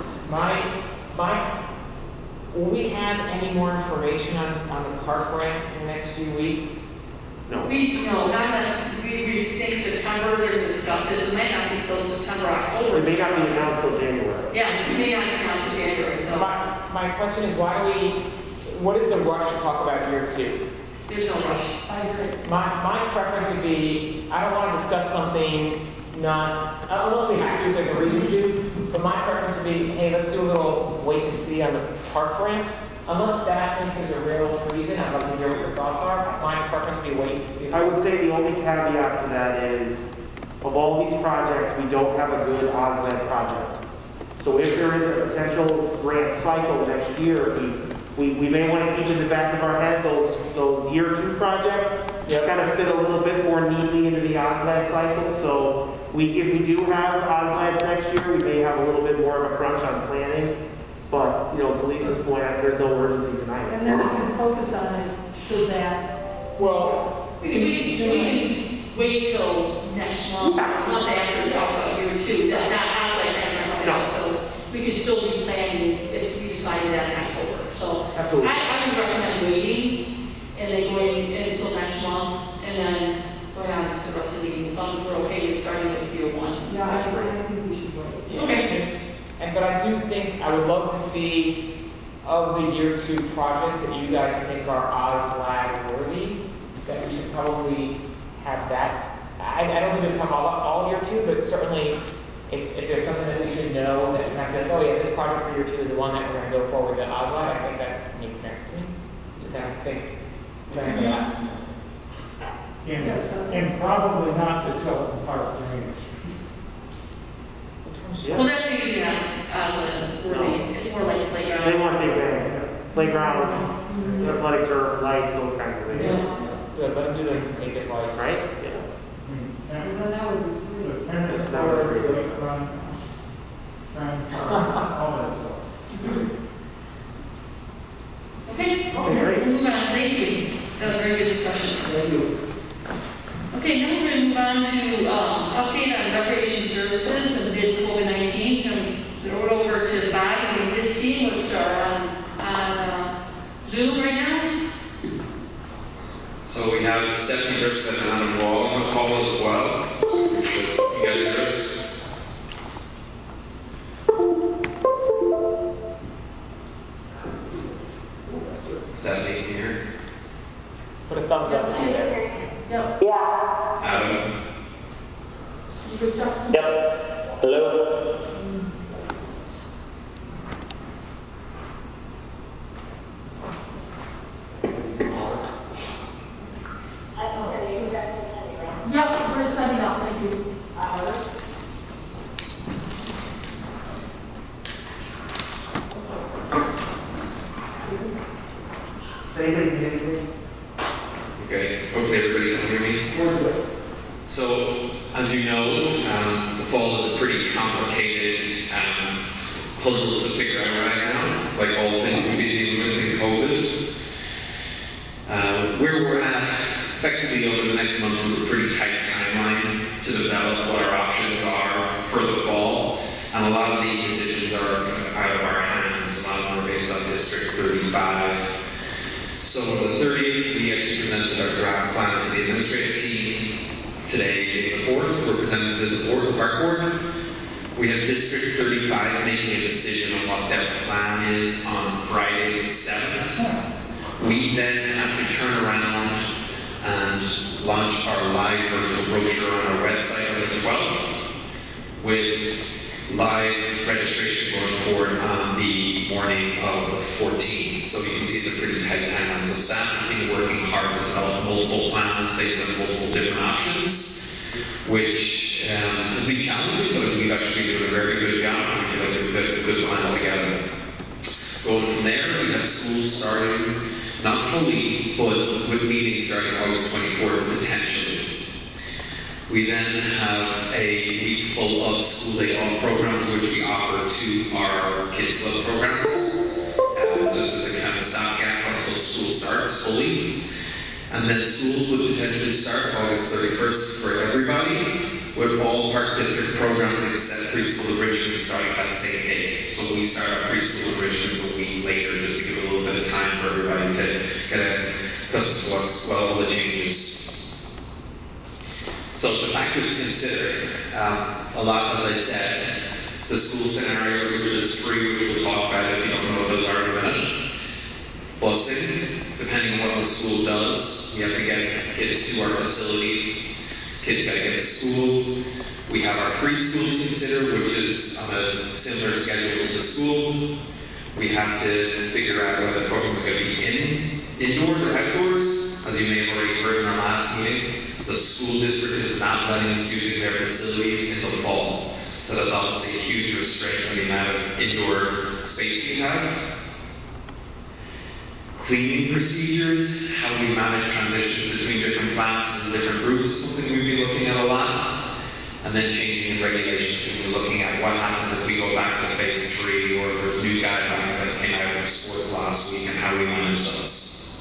Speaker 4: my, my, will we have any more information on, on the park grant in the next few weeks?
Speaker 6: No.
Speaker 2: We, no, not much, we, we think September, we're going to discuss this, it might not be until September, October.
Speaker 6: It may not be announced until January.
Speaker 2: Yeah, we may not be until January, so
Speaker 4: My, my question is, why do we, what is the rush to talk about year two?
Speaker 2: there's no rush.
Speaker 11: I agree.
Speaker 4: My, my preference would be, I don't want to discuss something not, unless we have to, if there's a reason to, but my preference would be, hey, let's do a little wait and see on the park grant. Unless that thinks there's a real reason, I'd like to hear what your thoughts are. My preference would be wait and see.
Speaker 6: I would say the only caveat to that is, of all these projects, we don't have a good OSLAD project. So if there is a potential grant cycle next year, we, we, we may want to keep in the back of our head those, those year two projects,
Speaker 4: Yep.
Speaker 6: kind of fit a little bit more neatly into the OSLAD cycle. So we, if we do have OSLAD next year, we may have a little bit more of a crunch on planning. But, you know, to Lisa's point, there's no urgency tonight.
Speaker 11: And then we can focus on it, should that,
Speaker 4: Well,
Speaker 2: We can, we can, we can wait till next month, month after to talk about year two, that's not how that has
Speaker 6: No.
Speaker 2: not so we could still be planning if we decided that in October, so.
Speaker 6: Absolutely.
Speaker 2: I, I would recommend waiting, and then going until next month, and then going on to the rest of the meeting, as long as we're okay with starting with year one.
Speaker 11: yeah, I agree, I think we should wait.
Speaker 2: Okay.
Speaker 4: and, but I do think, I would love to see of the year two projects that you guys think are OSLAD worthy, that we should probably have that. I, I don't think we're talking about all year two, but certainly if, if there's something that we should know that we have to, oh yeah, this project for year two is the one that we're going to go forward with OSLAD, I think that makes sense to me. Does that think, does that make sense?
Speaker 10: And, and probably not the Shelton Park drainage.
Speaker 2: Well, that's usually not, uh, so worthy, it's more like playground.
Speaker 6: They want big things, playground, athletic turf, lights, those kinds of things.
Speaker 4: Good, let them do the take it twice.
Speaker 6: Right? Yeah.
Speaker 11: And then that would be
Speaker 10: The
Speaker 11: three.
Speaker 10: tennis
Speaker 6: That was
Speaker 10: courts,
Speaker 6: pretty good.
Speaker 10: lakefront, fence, all that stuff.
Speaker 2: Okay.
Speaker 6: Okay, great.
Speaker 2: Move on, thank you. That was a very good discussion.
Speaker 6: Thank you.
Speaker 2: Okay, now we're going to move on to um, update on recreation services amid COVID nineteen. Can we throw it over to Bob and his team, which are on, on uh, Zoom right now?
Speaker 12: So we have Stephanie Hurst and Adam Wall on the call as well. You guys hear us?
Speaker 11: Good stuff.
Speaker 5: Yep. Hello?
Speaker 11: Yep, we're setting up, thank you.
Speaker 12: Okay, hopefully everybody can hear me. So, as you know, um, the fall is a pretty complicated um, puzzle to figure out right now, like all things we've been dealing with in COVID. Uh, where we're at, effectively over the next month, we have a pretty tight timeline to develop what our options are for the fall, and a lot of these decisions are out of our hands. A lot of them are based on District thirty-five. So on the thirtieth, we actually presented our draft plan to the administrative team. Today, the fourth, we're presenting to the board, the park board. We have District thirty-five making a decision on what their plan is on Friday the seventh. We then have to turn around and launch our live virtual brochure on our website on the twelfth, with live registration going forward on the morning of the fourteenth. So you can see it's a pretty tight timeline. So staff has been working hard to develop multiple plans based on multiple different options, which um, has been challenging, but we've actually done a very good job. We feel like we've got a good plan together. Going from there, we have schools starting, not fully, but with meetings starting August twenty-fourth potentially. We then have a week full of school day off programs, which we offer to our kids club programs, um, just as a kind of stopgap until school starts fully. And then schools would potentially start August thirty-first for everybody, with all Park District programs except preschool enrichment starting that same day. So we start our preschool enrichments a week later, just to give a little bit of time for everybody to get accustomed to what's well, all the changes. So the factors to consider, um, a lot, as I said, the school scenarios, which is three, which we'll talk about if you don't know what those are in a minute. Busing, depending on what the school does, we have to get kids to our facilities. Kids got to get to school. We have our preschool to consider, which is on a similar schedule to the school. We have to figure out whether the program is going to be in indoors or outdoors. As you may have already heard in our last meeting, the school district is not letting us use their facilities in the fall. So that's obviously a huge restraint on the amount of indoor space we have. Cleaning procedures, how we manage transitions between different classes and different groups is something we'll be looking at a lot. And then changing in regulations, we'll be looking at what happens if we go back to phase three, or if there's new guidelines that came out of sports last week and how we manage those.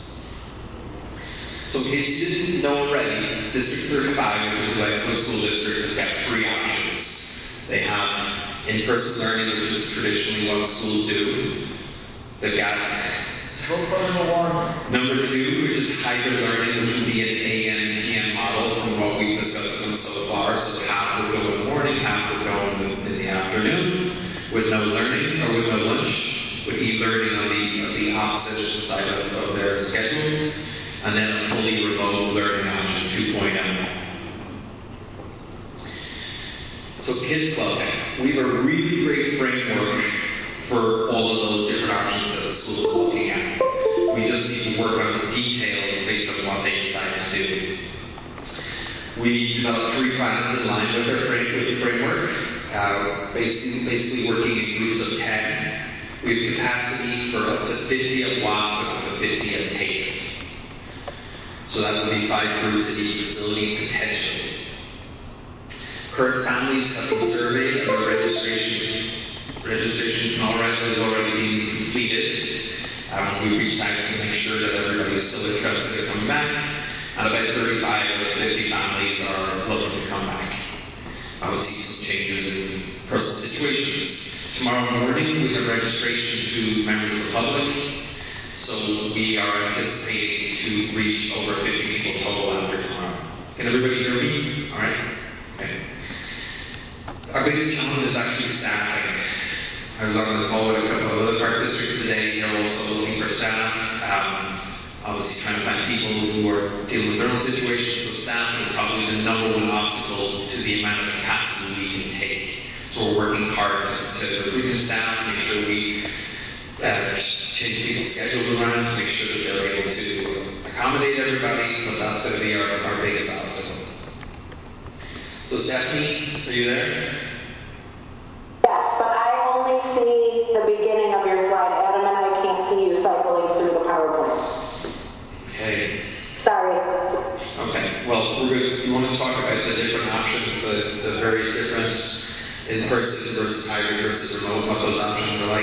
Speaker 12: So in case you didn't know already, District thirty-five, which is the Glencoe School District, has got three options. They have in-person learning, which is traditionally what schools do. They've got number two, which is hybrid learning, which would be an A M P M model from what we've discussed with them so far. So half would go in the morning, half would go in the, in the afternoon, with no learning or with no lunch, with e-learning on the, on the opposite side of, of their schedule, and then a fully remote learning option two point oh. So Kids Club, we have a really great framework for all of those different options that the school is looking at. We just need to work on the details based on what they decide to do. We developed three plans in line with our frame, with the framework, uh, basically, basically working in groups of ten. We have capacity for up to fifty at Watts and up to fifty at Tate. So that would be five groups at each facility potentially. Current families have been surveyed and our registration registration all right has already been completed. Um, we reached out to make sure that everybody is still interested in coming back, and about thirty-five or fifty families are looking to come back. I will see some changes in personal situations. Tomorrow morning we have registration to members of the public, so we are anticipating to reach over fifty people total after tomorrow. Can everybody hear me? All right? Okay. Our biggest challenge is actually staffing. I was on the call with a couple of other park districts today. They're also looking for staff. Um, obviously trying to find people who are dealing with their own situations. So staffing is probably the number one obstacle to the amount of capacity we're working hard to, to recruit new staff, make sure we uh, change people's schedules around to make sure that they're able to accommodate everybody, but that's going to be our, our biggest obstacle. So Stephanie, are you there?
Speaker 13: Yes, but I only see the beginning of your slide. Adam and I can't see you cycling through the PowerPoint.
Speaker 12: Okay.
Speaker 13: Sorry.
Speaker 12: Okay. Well, we're good. You want to talk about the different options, the, the various different in-person versus hybrid versus remote, what those options are like?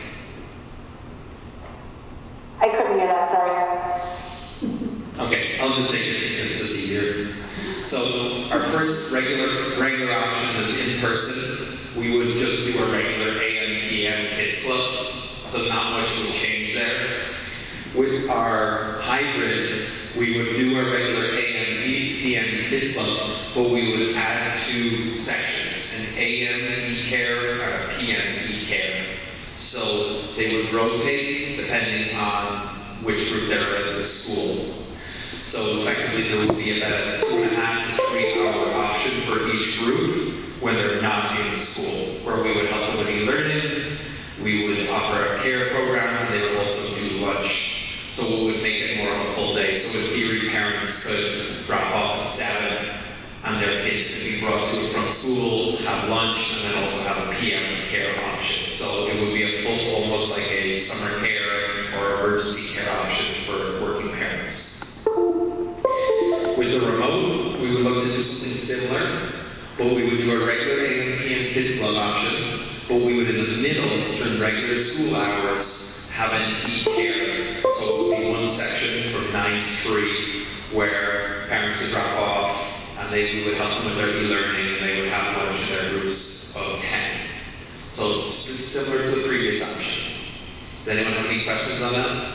Speaker 13: I couldn't hear that, sorry.
Speaker 12: Okay, I'll just take it, it's just easier. So our first regular regular option is in person. We would just do a regular A M P M Kids Club, so not much would change there. With our hybrid, we would do a regular A M P M Kids Club, but we would add two sections, an A M E-Care and a P M E-Care. So they would rotate depending on which group they're in the school. So effectively there would be about a two and a half to three hour option for each group when they're not in school, where we would help them with e-learning, we would offer a care program, and they would also do lunch. So we would make it more of a full day. So in theory, parents could drop off at seven, and their kids could be brought to and from school, have lunch, and then also have a P M care option. So it would be a full, almost like a summer care or emergency care option for working parents. With the remote, we would look to do something similar, but we would do a regular A M P M Kids Club option, but we would in the middle, during regular school hours, have an e-care. So it would be one section from nine to three, where parents would drop off, and they, we would help them with their e-learning, and they would have lunch in their groups of ten. So it's similar to the previous option. Does anyone have any questions on that?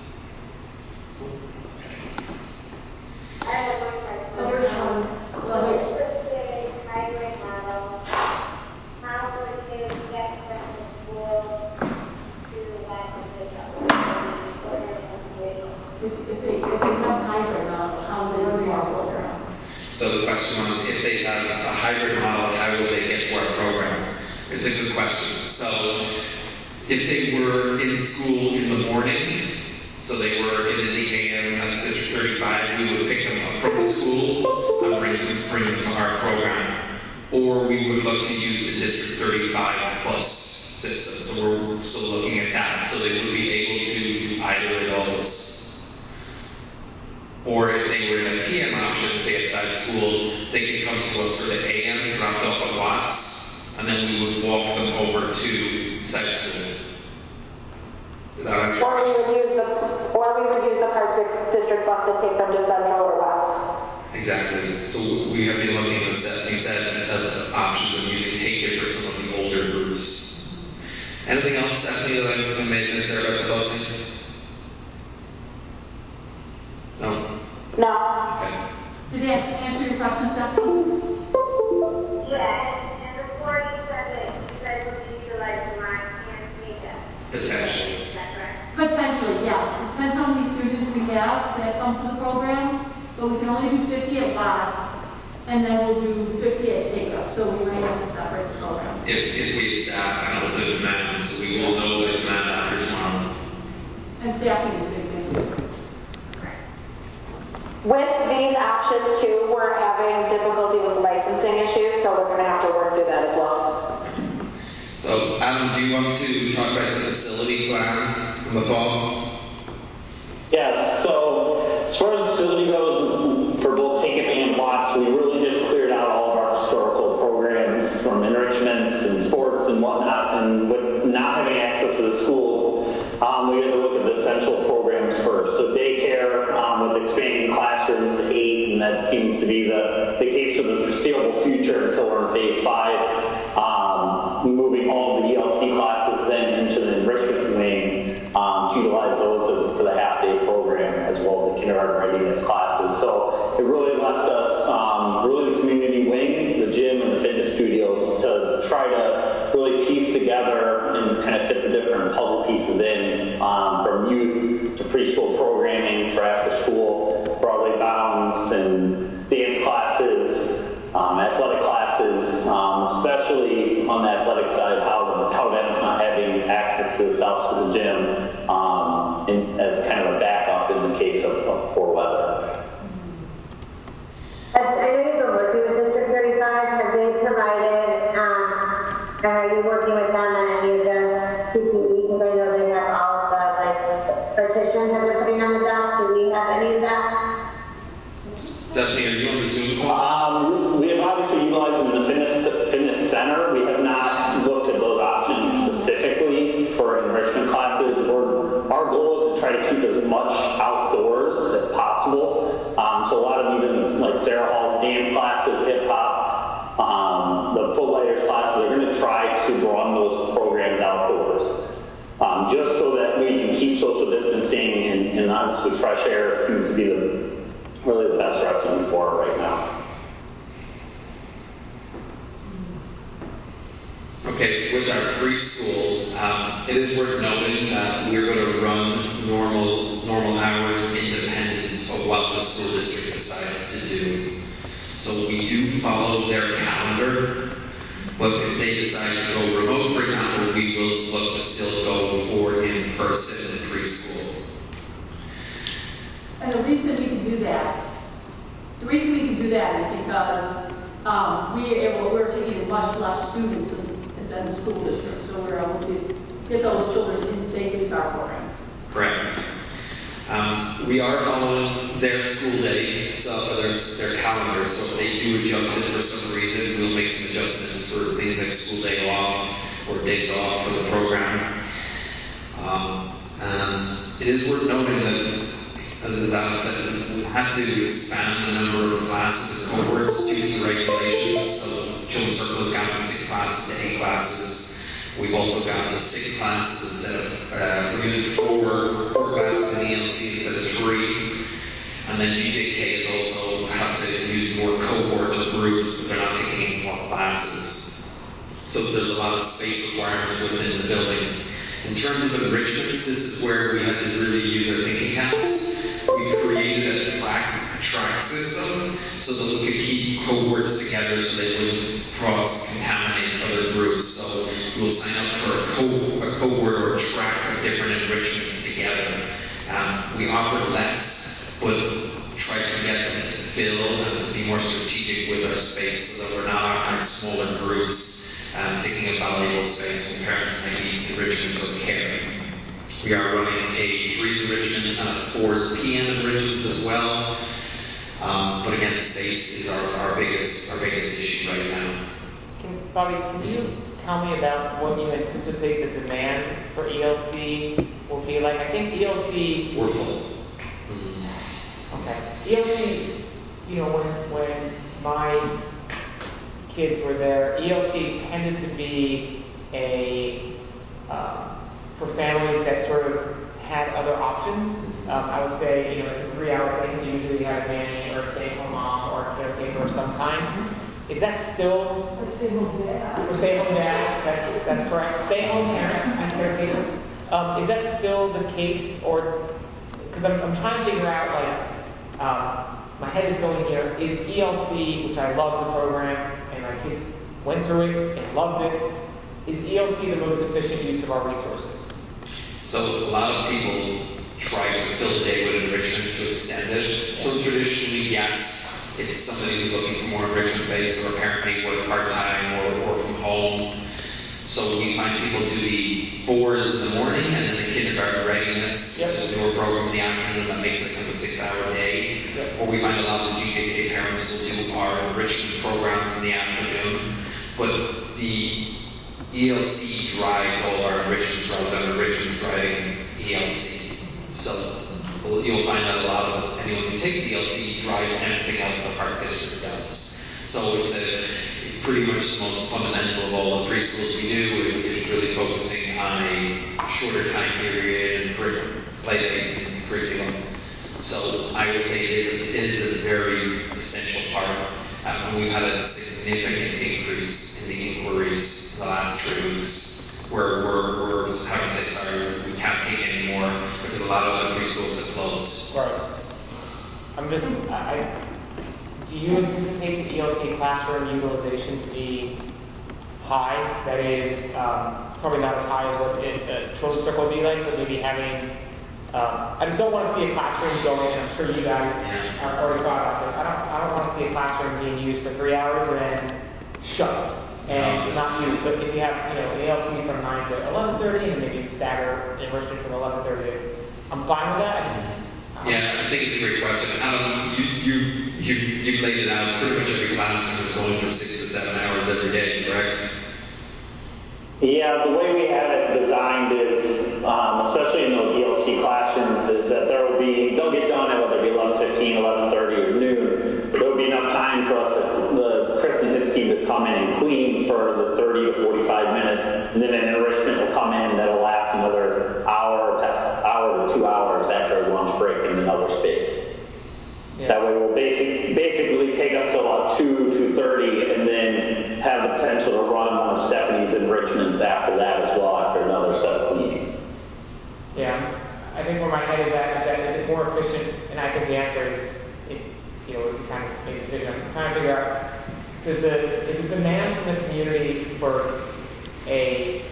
Speaker 9: I have one question.
Speaker 11: Others, um, well, wait.
Speaker 9: Let's say hybrid model. How would kids get from the school to Latin
Speaker 11: If, if they, if they have hybrid model, how will they do our program?
Speaker 12: So the question was, if they have a hybrid model, how will they get to our program? It's a good question. So if they were in school in the morning, so they were in the A M at District thirty-five, we would pick them up from the school and bring them, bring them to our program. Or we would look to use the District thirty-five bus system. So we're still looking at that. So they would be able to do either of those. Or if they were in a P M option, say outside school, they could come to us for the A M, dropped off at Watts, and then we would walk them over to South School. Did that answer?
Speaker 13: Or we would use the, or we would use the Park District bus to take them to Central or West.
Speaker 12: Exactly. So we have been looking at that. We said at options of using Take It for some of the older groups. Anything else, Stephanie, that I may have missed there about the busing? No?
Speaker 13: No.
Speaker 12: Okay.
Speaker 11: Did that answer your question, Stephanie?
Speaker 9: Yes, and before you said that you guys would utilize the line and data.
Speaker 12: Potentially.
Speaker 9: Is that correct?
Speaker 11: Potentially, yes. It depends how many students we have that come to the program, but we can only do fifty at last, and then we'll do fifty at take-up, so we might have to separate the program.
Speaker 12: If, if we have staff and also demand, so we will know the demand after tomorrow.
Speaker 11: And staffing is a big thing.
Speaker 13: With these options too, we're having difficulty with licensing issues, so we're gonna have to work through that as well.
Speaker 12: So, Adam, do you want to talk about the facility plan from the fall?
Speaker 14: Yeah, so as far as the facility goes, for both Take It and Watts, we really just cleared out all of our historical programs from enrichments and sports and whatnot, and with not having access to the schools, um, we had to look at the essential programs first. So daycare, um, with expanding classrooms to eight, and that seems to be the, the case for the foreseeable future until we're in phase five. Um, moving all of the E L C classes then into the enrichment wing um, to utilize those as, for the half-day program as well as the kindergarten readiness classes. So it really left us, um, really the community wing, the gym, and the fitness studios to try to really piece together and kind of fit the different puzzle pieces in, um, from youth to preschool programming for after school, Broadway Bounds, and dance classes, um, athletic classes, um, especially on that
Speaker 9: Or are you working with them on any of the P P E? Because I know they have all of the, like, partitions that they're putting on the desk. Do we have any of that?
Speaker 12: Stephanie, are you on the Zoom call?
Speaker 14: Um, we have obviously utilized the fitness, fitness center. We have not looked at those options specifically for enrichment classes. Or our goal is to try to keep as much outdoors as possible. Um, so a lot of even like Sarah Hall's dance classes, hip hop, um, the footlighters classes, they're going to try to run those programs outdoors. Um, just so that we can keep social distancing and, and obviously fresh air seems to be the really the best recipe for it right now.
Speaker 12: Okay, with our preschool, um, it is worth noting that we're going to run normal normal hours independent of what the school district decides to do. So we do follow their calendar, but if they decide to go remote, for example, we will look to still go for in-person in preschool.
Speaker 3: And the reason we can do that, the reason we can do that is because um, we are able, we're taking much less students than, than the school district, so we're able to get those children in safe into our programs.
Speaker 12: Correct. Um, we are following their school day, so their, their calendar, so if they do adjust it for some reason, we'll make some adjustments for things like school day off or days off for the program. Um, and it is worth noting that, as Adam said, we had to expand the number of classes and cohorts due to regulations. So Children's Circle has gone from six classes to eight classes. We've also gone to six classes instead of, uh, we're using four, four classes in E L C instead of three. And then G J K has also had to use more cohorts or groups, but they're not taking any more classes. So there's a lot of space requirements within the building. In terms of enrichment, this is where we had to really use our thinking caps. We created a track, track system so that we could keep cohorts together so they wouldn't cross-contaminate other groups. So you'll sign up for a, co- a cohort or a track of different enrichments together. Um, we offered less, but tried to get them to fill and to be more strategic with our space so that we're not offering smaller groups um, taking up valuable space when parents may need enrichment or care. We are running a threes enrichment and a fours P M enrichment as well. Um, but again, space is our, our biggest our biggest issue right now.
Speaker 4: Can, Bobby, can you tell me about what you anticipate the demand for E L C will be like? I think E L C...
Speaker 12: We're full.
Speaker 4: Mm-hmm. Okay. E L C, you know, when, when my kids were there, E L C tended to be a... Uh, for families that sort of had other options. Um, I would say, you know, it's a three-hour thing, so usually you have a nanny or a stay-at-home mom or a caretaker of some kind. Is that still...
Speaker 11: Or stay-home dad.
Speaker 4: Or stay-home dad, that's, that's correct. Stay-home parent and caretaker. Um, is that still the case, or... Because I'm, I'm trying to figure out, like, um, my head is going here, is E L C, which I love the program, and my kids went through it and loved it, is E L C the most efficient use of our resources?
Speaker 12: So a lot of people try to fill the day with enrichment to extend it. So traditionally, yes, it's somebody who's looking for more enrichment base, or a parent may work part-time or, or from home. So we find people do the fours in the morning and then the kindergarten readiness,
Speaker 4: yep.
Speaker 12: There's a newer program in the afternoon that makes it kind of a six-hour day. Yep. Or we find a lot of the G J K parents will do our enrichment programs in the afternoon. But the E L C drives all our enrichments rather than enrichments driving E L C. So you'll find that a lot of anyone who takes E L C drives anything else the park district does. So it's a, it's pretty much the most fundamental of all the preschools we do. It, it's really focusing on a shorter time period and curriculum, play-based curriculum. So I would say it is, it is a very essential part. Um, and we've had a significant increase in the inquiries the last three weeks, where we're, we're having to say, sorry, we can't take any more because a lot of other preschools have closed.
Speaker 4: Right. I'm just, I, do you anticipate the E L C classroom utilization to be high? That is, um, probably not as high as what it, uh, Children's Circle would be like, but maybe having, um, I just don't want to see a classroom going, and I'm sure you guys have already thought about this. I don't, I don't want to see a classroom being used for three hours and then shut. and not use, but if you have, you know, an A L C from nine to eleven thirty, and maybe stagger enrichment from eleven thirty to, I'm fine with that, I just. um,
Speaker 12: Yeah, I think it's a great question. Adam, you, you, you, you've laid it out, pretty much every classroom is going for six to seven hours every day, correct?
Speaker 14: Yeah, the way we have it designed is, um, especially in those E L C classrooms, is that there will be, they'll get done at whether it be eleven fifteen, eleven thirty, or noon. There will be enough time for us, the Chris and his team, to come in and clean for the thirty to forty-five minutes, and then an enrichment will come in that'll last another hour, to, hour to two hours after a lunch break in another space.
Speaker 4: Yeah.
Speaker 14: That way we'll basic, basically take us to about two, two thirty, and then have the potential to run one of Stephanie's enrichments after that as well, after another set of cleaning.
Speaker 4: Yeah, I think where my head is at is that is it more efficient, and I think the answer is, it, you know, we can kind of make a decision. I'm trying to figure out, is the, is the demand from the community for a,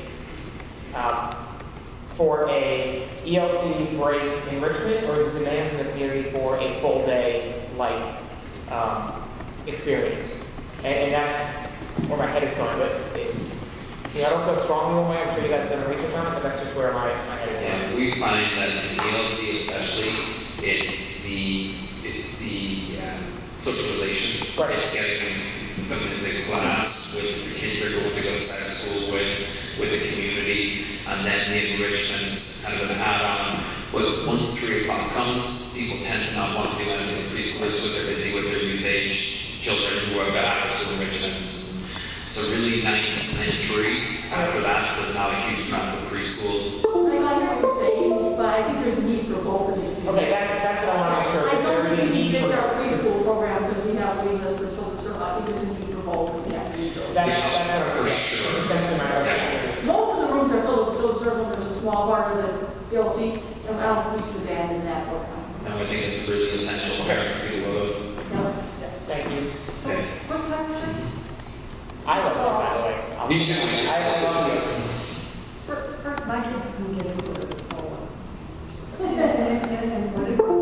Speaker 4: um, for a E L C break enrichment, or is the demand from the community for a full day, like, um, experience? And, and that's where my head is going, but it, you know, I don't feel strongly one way. I'm sure you guys have done research on it, but that's just where my, my head is
Speaker 12: Yeah,
Speaker 4: going.
Speaker 12: we find that in E L C especially, it's the, it's the um, socialization.
Speaker 4: Right.
Speaker 12: It's getting them in the class with the kids they're going to go to side school with, with the community, and then the enrichments, kind of an add-on. But once three o'clock comes, people tend to not want to do anything in preschool, so they're busy with their youth age children who have got after school enrichments. So really, nine to nine to three. After that, there's not a huge amount of preschool.
Speaker 3: I like what you're saying, but I think there's a need for both of these.
Speaker 4: Okay, that, that's what I want to make sure.
Speaker 3: I
Speaker 4: that
Speaker 3: don't
Speaker 4: there is a
Speaker 3: think we
Speaker 4: need
Speaker 3: can
Speaker 4: for-
Speaker 3: get our preschool program because we have waiting lists for children, so I think there's a need for both. We have to use those.
Speaker 4: That, that's what I'm
Speaker 12: For
Speaker 4: saying.
Speaker 12: sure.
Speaker 4: That's in my
Speaker 12: Yeah.
Speaker 4: opinion.
Speaker 3: Most of the rooms are filled with children's services. There's a small part of the E L C, and I don't think we should abandon that program.
Speaker 12: No, I think it's really essential for people to
Speaker 4: Thank you.
Speaker 12: Okay.
Speaker 11: Quick question.
Speaker 4: I love this, by the way. I'll-
Speaker 12: Me too.
Speaker 4: I, I love you.
Speaker 11: First, first, my kids can get into this whole and, and, and, and what it,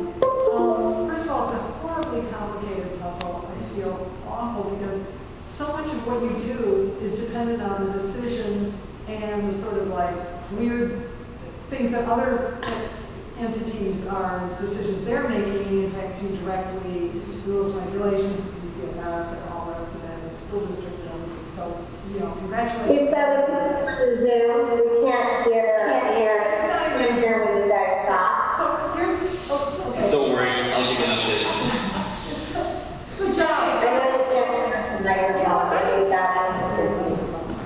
Speaker 11: um, first of all, it's a horribly complicated puzzle. I feel awful because so much of what you do is dependent on the decisions and the sort of like weird things that other entities are, decisions they're making impacts you directly, rules, regulations, D C F Rs, and all the rest of it, and school district and everything. So, you know, congratulations.
Speaker 9: You said this is Zoom, we can't hear, can't hear, can't hear when you guys talk.
Speaker 11: So here's, oh, okay.
Speaker 12: Don't worry, I'll give you an update.
Speaker 3: Good job.
Speaker 9: I'm gonna get the microphone, I use that in.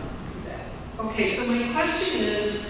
Speaker 1: Okay, so my question is,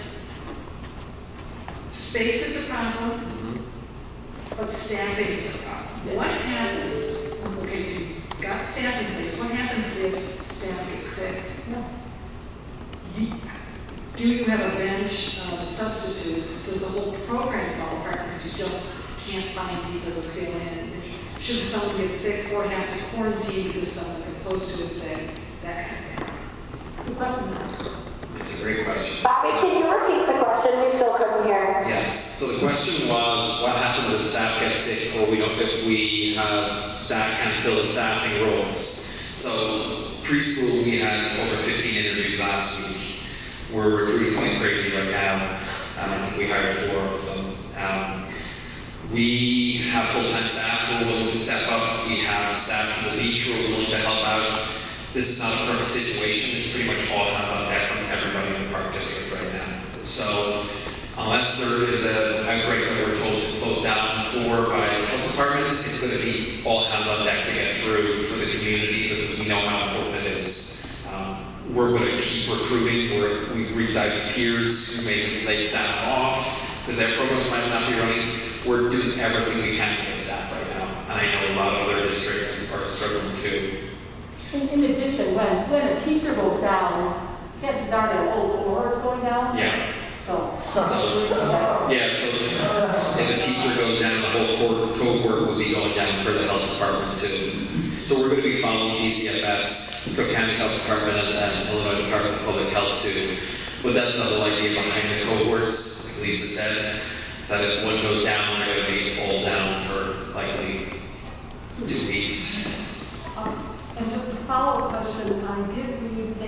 Speaker 1: space is a problem, but staffing is a problem. What happens, okay, so you've got staff in place, what happens if staff gets sick? You- Do you have a bench of substitutes? Does the whole program fall apart because you just can't find people to fill in? Should someone get sick or have to quarantine because someone proposed to it, say, that kind of thing?
Speaker 3: Good question.
Speaker 12: It's a great question.
Speaker 9: Bobby, can you repeat the question? We still couldn't hear.
Speaker 12: Yes. So the question was, what happens if staff gets sick or we don't, if we have staff can't fill the staffing roles? So preschool, we had over fifteen interviews last week. We're recruiting like crazy right now. Um, I think we hired four of them. Um, we have full-time staff who are willing to step up. We have staff from the beach who are willing to help out. This is not a perfect situation. It's pretty much all hands on deck from everybody in the park district right now. So unless there is an outbreak that we're told to close down for by health departments, it's going to be all hands on deck to get through for the community because we know how important it is. Um, we're going to keep recruiting. We're, we've reached out to peers who may lay staff off because their programs might not be running. We're doing everything we can to get staff right now. And I know a lot of other districts are struggling too.
Speaker 3: In, in addition, when, when a teacher goes down, chances are that whole floor is going down.
Speaker 12: Yeah.
Speaker 3: So.
Speaker 12: So, yeah, so if a teacher goes down, the whole cohort, cohort will be going down for the health department too. So we're going to be following D C F S, Cook County Health Department, and, and Illinois Department of Public Health too. But that's the whole idea behind the cohorts, like Lisa said, that if one goes down, they're going to be all down for likely two weeks.
Speaker 11: Um, And just a follow-up question, I did read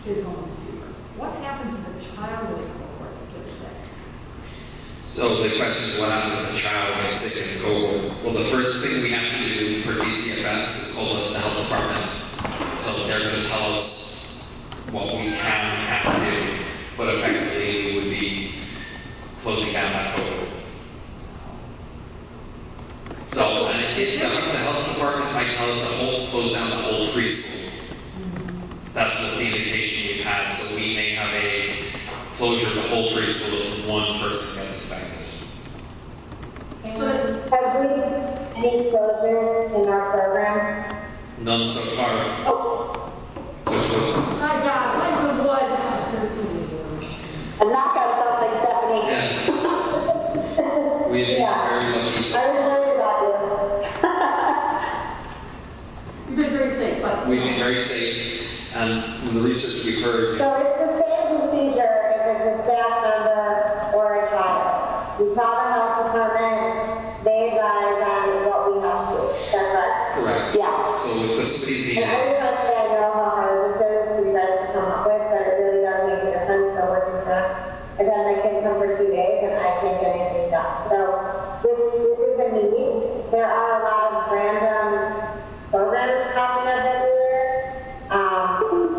Speaker 11: is going to fever. What happens to the child in the cohort that gets sick?
Speaker 12: So the question is, what happens if a child gets sick in the cohort? Well, the first thing we have to do for D C F S is call the the health departments. So they're going to tell us what we can and have to do, but effectively we would be closing down that cohort. So, and it, it, the, the health department might tell us to whole, close down the whole preschool. That's what the indication we've had. So we may have a closure of the whole preschool if one person gets infected.
Speaker 13: Have we any closures in our program?
Speaker 12: None so far.
Speaker 13: Oh.
Speaker 12: Which would,
Speaker 11: My God, my good Lord.
Speaker 13: A knock on something, Stephanie.
Speaker 12: yeah. We've been
Speaker 13: Yeah.
Speaker 12: very lucky.
Speaker 13: I was worried about you.
Speaker 11: You've been very safe, but.
Speaker 12: We've been very safe, and from the research we've heard,
Speaker 13: So it's the same procedure if it's a staff member or a child. We call the health department, they advise on what we have to do. That's right?
Speaker 12: correct.
Speaker 13: Yeah.
Speaker 12: So if somebody's
Speaker 13: And
Speaker 12: needed,
Speaker 13: every time I know how hard this is for you guys to come up with, but it really does make a difference for working for us. I've had my kids come for two days and I can't get anything done. So this, this is a need. There are a lot of random programs popping up everywhere. Um,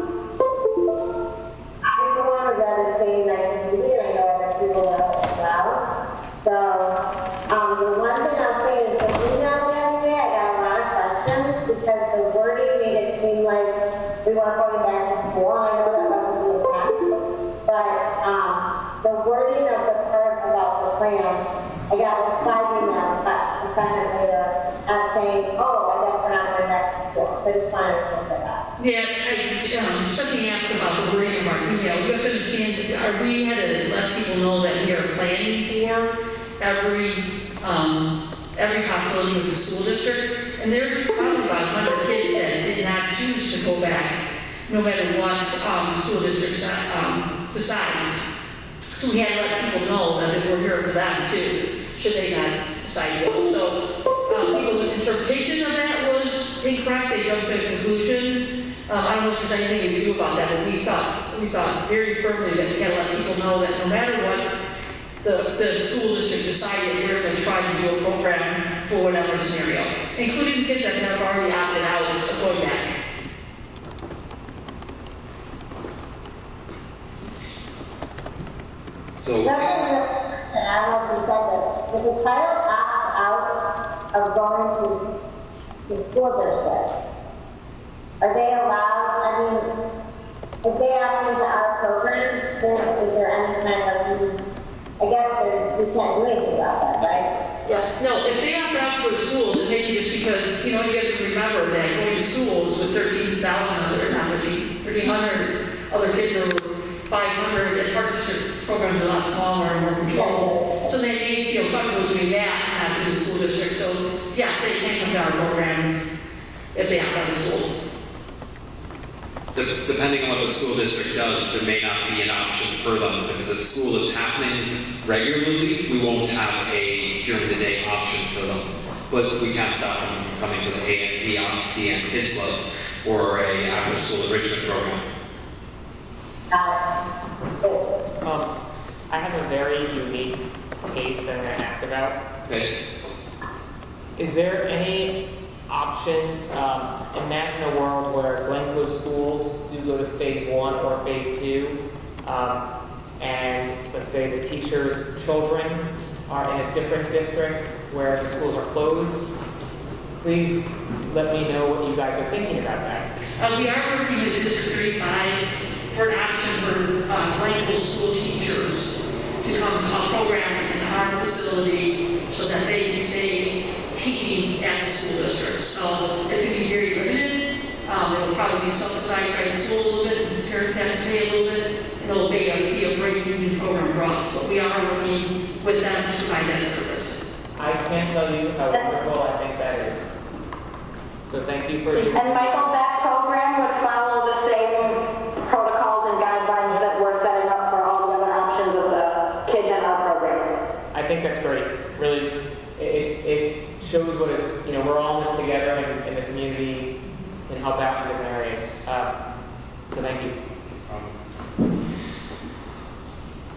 Speaker 13: I'm the one who'd rather stay nice and easy, and I know other people that are as well. So, um, the one thing I'll say is the email the other day, I got a lot of questions because the wording made it seem like we weren't going back to school, and I know that wasn't the intent. But, um, the wording of the part about the plan, I got like five emails back a second later and saying, oh, I guess we're not going back to school. So I just wanted to look at that.
Speaker 2: Yeah, I, um, something asked about the wording of our email. You have to understand, are we had to let people know that we are planning for every, um, every possibility with the school district. And there's probably about one hundred kids that did not choose to go back, no matter what, um, the school district, um, decides. So we had to let people know that we're here for them too, should they not decide to go. So, um, people's interpretation of that was incorrect. They jumped to a conclusion. Um, I don't know if there's anything we can do about that, but we thought, we thought very firmly that we had to let people know that no matter what the, the school district decided, we're going to try to do a program for whatever scenario, including kids that have already opted out of going back.
Speaker 12: so
Speaker 13: That's what and I don't know if you said this. If a child opts out of going to the school district, are they allowed, I mean, if they opt into our program, then is there any kind of, I guess there's, we can't do anything about that, right?
Speaker 2: Yeah, no, if they opt out to go to schools, it may be just because, you know, you have to remember that going to schools with thirteen thousand other, not thirteen, thirteen hundred other kids or five hundred, and our district programs are a lot smaller and more controlled. So they may feel comfortable doing that and not to the school district. So, yeah, they can come to our programs if they opt out of school.
Speaker 12: de- depending on what the school district does, there may not be an option for them, because if school is happening regularly, we won't have a during the day option for them. But we can't stop them from coming to the A M P M Kids Club or a after school enrichment program.
Speaker 4: Um, I have a very unique case that I'm going to ask about.
Speaker 12: Okay.
Speaker 4: Is there any options, um, imagine a world where Glencoe schools do go to phase one or phase two, um, and let's say the teacher's children are in a different district where the schools are closed. Please let me know what you guys are thinking about that.
Speaker 2: Uh, we are working with District thirty-five for an option for uh, Glencoe school teachers to come to a program in our facility so that they can stay teaching at the school district. So it's going to be very limited. Um, it will probably be subsidized by the school a little bit, and the parents have to pay a little bit, and it'll be a, be a great union program for us. But we are working with them to provide that service.
Speaker 4: I can't tell you how wonderful I think that is. So thank you for your...
Speaker 13: And Michael, that program would follow the same protocols and guidelines that we're setting up for all the other options of the kids in our program.
Speaker 4: I think that's great. Really, it, it shows what it, you know, we're all in this together, and, and the community can help out in different areas. Uh, so thank you.
Speaker 12: Um,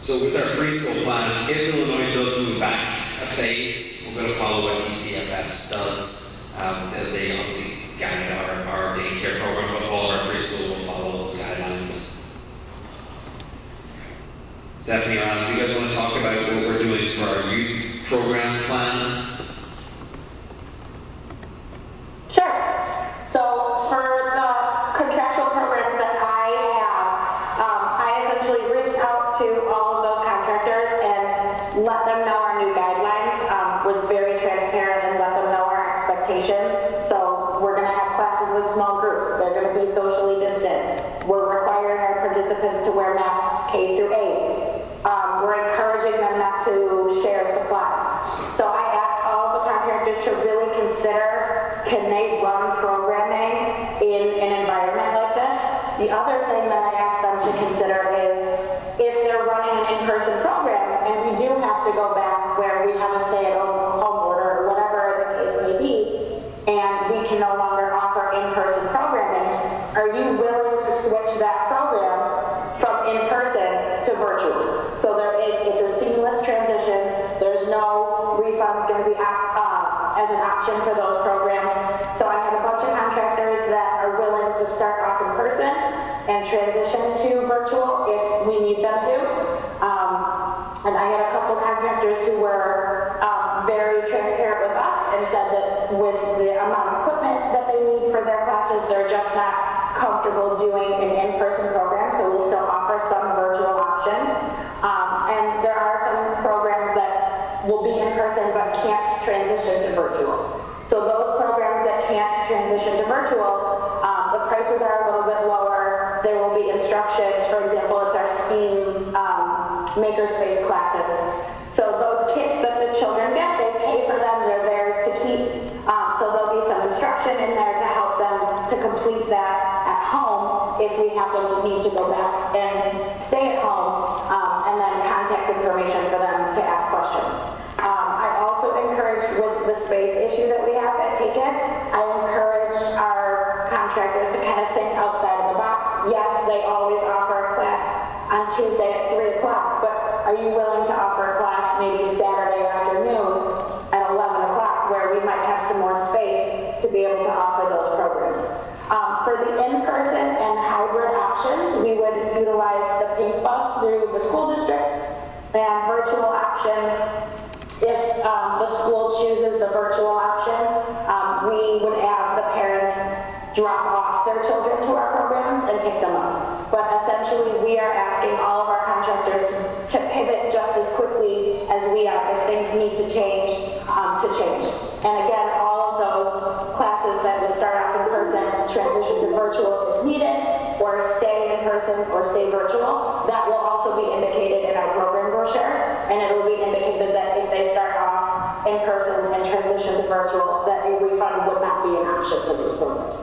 Speaker 12: So with our preschool plan, if Illinois does move back a phase, we're going to follow what D C F S does, um, as they obviously guide our, our daycare program, but all our preschool will follow those guidelines. Stephanie, Alan, do you guys want to talk about what we're doing for our youth program plan?
Speaker 13: Sure. So for the contractual programs that I have, um, I essentially reached out to all of those contractors and let them know our new guidelines, um, was very transparent and let them know our expectations. So we're going to have classes with small groups. They're going to be socially distant. We're requiring our participants to wear masks K through eight. Um, we're encouraging them not to share supplies. So I asked all the contractors to really consider, can they run programming in an environment like this? The other thing that I asked them to consider is, if they're running an in-person program, and we do have to go back where we have a stay-at-home order or whatever the case may be, and we can no longer offer in-person programming, are you willing to switch that program from in-person to virtual? So there is, it's a seamless transition. There's no refunds going to be uh, as an option for those programs. So I have a bunch of contractors that are willing to start off in person and transition to virtual if we need them to. Um, and I had a couple contractors who were um, very transparent with us and said that with the amount of equipment that they need for their classes, they're just not comfortable doing an in-person program, so we'll still offer some virtual options. Um, and there are some programs that will be in person but can't transition to virtual. So those programs that can't transition to virtual, um, the prices are a little bit lower. There will be instructions. For example, it's our STEAM um, makerspace classes. So those kits that the children get, they pay for them. They're theirs to keep. Um, so there'll be some instruction in there to help them to complete that at home if we happen to need to go back and stay at home, um, and then contact information for them to ask questions. Um, I also encourage, with the space issue that we have at T K I C, I encourage our contractors to kind of think outside of the box. Yes, they always offer a class on Tuesday at three o'clock, but are you willing to offer a class maybe Saturday afternoon at eleven o'clock where we might have some more space to be able to offer those programs? Um, for the in-person and hybrid options, we would utilize the Pink Bus through the school district, and virtual options. If um, the school chooses the virtual option, um, we would have the parents drop off their children to our programs and pick them up. But essentially, we are asking all of our contractors to pivot just as quickly as we are. If things need to change, um, to change. And again, all of those classes that would start off in person, transition to virtual if needed, or stay in person or stay virtual, that will also be indicated in our program brochure, and it will be indicated that if they start off in person and transition to virtual, that a refund would not be an option for those programs.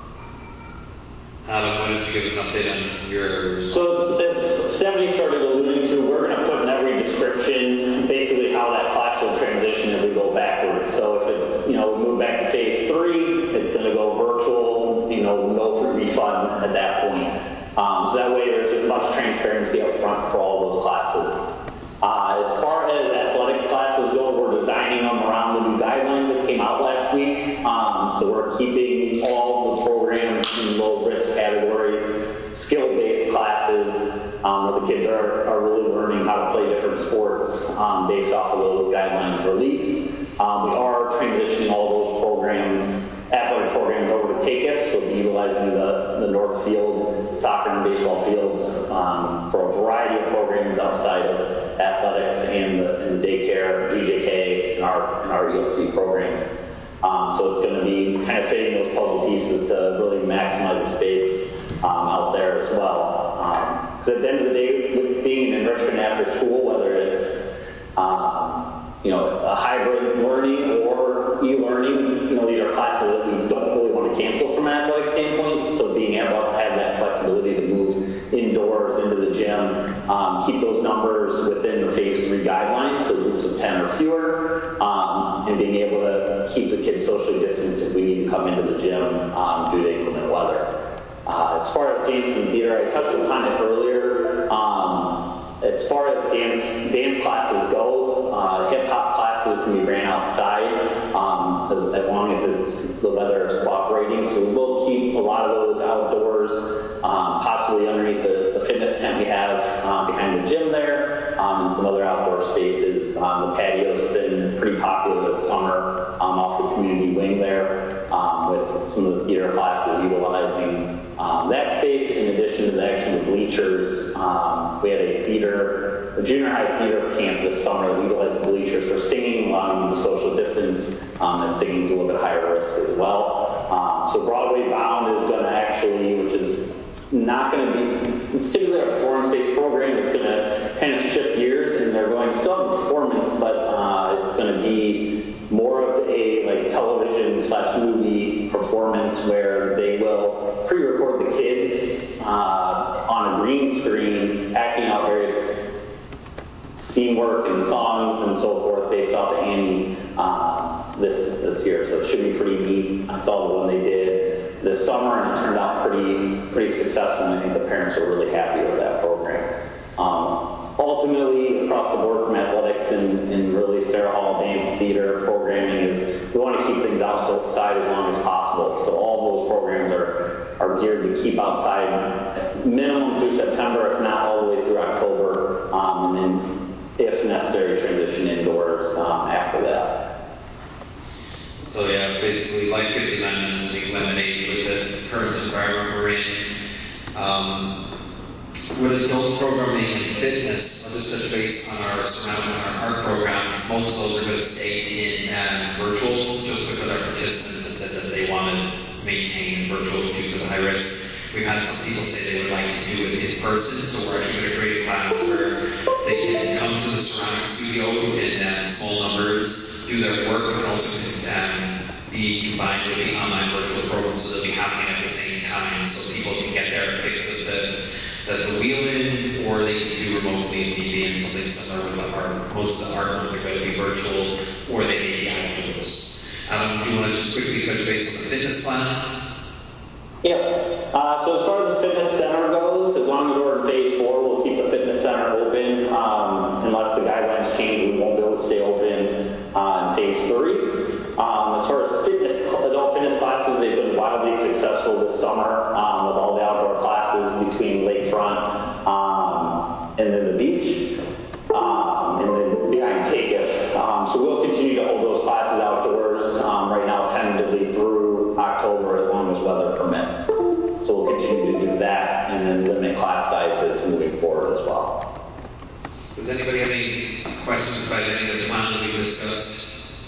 Speaker 12: Adam, why don't you give us an update on your...
Speaker 14: So as Stephanie started alluding to, we're going to put in every description basically how that class will transition if we go backwards. So if it's, you know, we move back to phase three, it's going to go virtual, you know, no refund at that point. Um, so that way there's as much transparency up front for all those classes. Uh, as far as athletic classes go, we're designing them around the new guidelines that came out last week. Um, so we're keeping all the programs in low-risk categories, skill-based classes, um, where the kids are, are really learning how to play different sports um, based off of those guidelines released. Um, we are transitioning all those programs, athletic programs, over to T K I C, so utilizing the, the North Field soccer and baseball fields um, for a variety of programs outside of athletics and the, and the daycare, D J K, and our, and our E L C programs. Um, so it's going to be kind of fitting those puzzle pieces to really maximize the space um, out there as well. Because um, at the end of the day, with being an enrichment after school, whether it's um, you know a hybrid learning or e-learning, you know these are classes that we don't really want to cancel from an athletic standpoint. So being able to have that flexibility to move indoors into the gym, um, keep those numbers within the phase three guidelines, so groups of ten or fewer, um, and being able to keep the kids socially distanced if we need to come into the gym um, due to inclement weather. Uh, as far as dance and theater, I touched upon it earlier. Um, as far as dance, dance classes go, uh, hip hop classes can be ran outside, um, as, as long as it's, the weather is cooperating. So we will keep a lot of those outdoors, um, possibly underneath the, the fitness tent we have um, behind the gym there, um, and some other outdoor spaces. Um, the patio's been pretty popular this summer um, off the community wing there, um, with some of the theater classes utilizing um, that space in addition to the actual bleachers. Um, we had a theater, a junior high theater camp this summer that utilized bleachers for singing, allowing them to social distance, um, and singing is a little bit higher risk as well. Um, so Broadway Bound is going to actually, which is not going to be particularly a performance-based program. It's going to kind of shift gears, and they're going to still have performance, but uh, it's going to be more of a like television slash movie performance where they will pre-record the kids uh, on a green screen, acting out various theme work and songs and so forth based off of Annie uh, this this year. So it should be pretty neat. I saw the one they did this summer, and it turned out pretty pretty successful, and I think the parents are really happy with that program. Um, ultimately, across the board from athletics and, and really Sarah Hall dance theater programming is we want to keep things outside as long as possible. So all those programs are, are geared to keep outside minimum through September, if not all the way through October, um, and then if necessary transition indoors um, after that.
Speaker 12: So yeah, basically life gives amendments, make lemonade with the current environment we're in. Um, with adult programming and fitness, I'll just touch base on our surrounding our art program. Most of those are going to stay in um, virtual, just because our participants have said that they want to maintain virtual due to the high risk. We've had some people say they would like to do it in person, so we're actually going to create a class where they can come to the ceramic studio in uh, small numbers, do their work, and also um, be combined with the online virtual program, so they'll be happening at the same time, so people can get their picks of the, the, the wheel in, or they can do remotely if need be, and something similar with the art. Most of the art ones are going to be virtual, or they may be outdoors. Adam, do you want to just quickly touch base on the fitness plan?
Speaker 14: Yeah. Uh, so as far as the fitness center goes, as long as we're in phase four, we'll keep the fitness center open. Um, unless the guidelines change, we won't be able to stay open uh, in phase three. Um, as far as fitness, adult fitness classes, they've been wildly successful this summer um, with all the outdoor classes between lakefront um, and then the beach, um, and then behind Takeoff. Um, so we'll continue to hold those classes outdoors um, right now, tentatively through October, as long as weather permits. So we'll continue to do that, and then limit class sizes moving forward as well.
Speaker 12: Does anybody have any questions about any of the plans we discussed?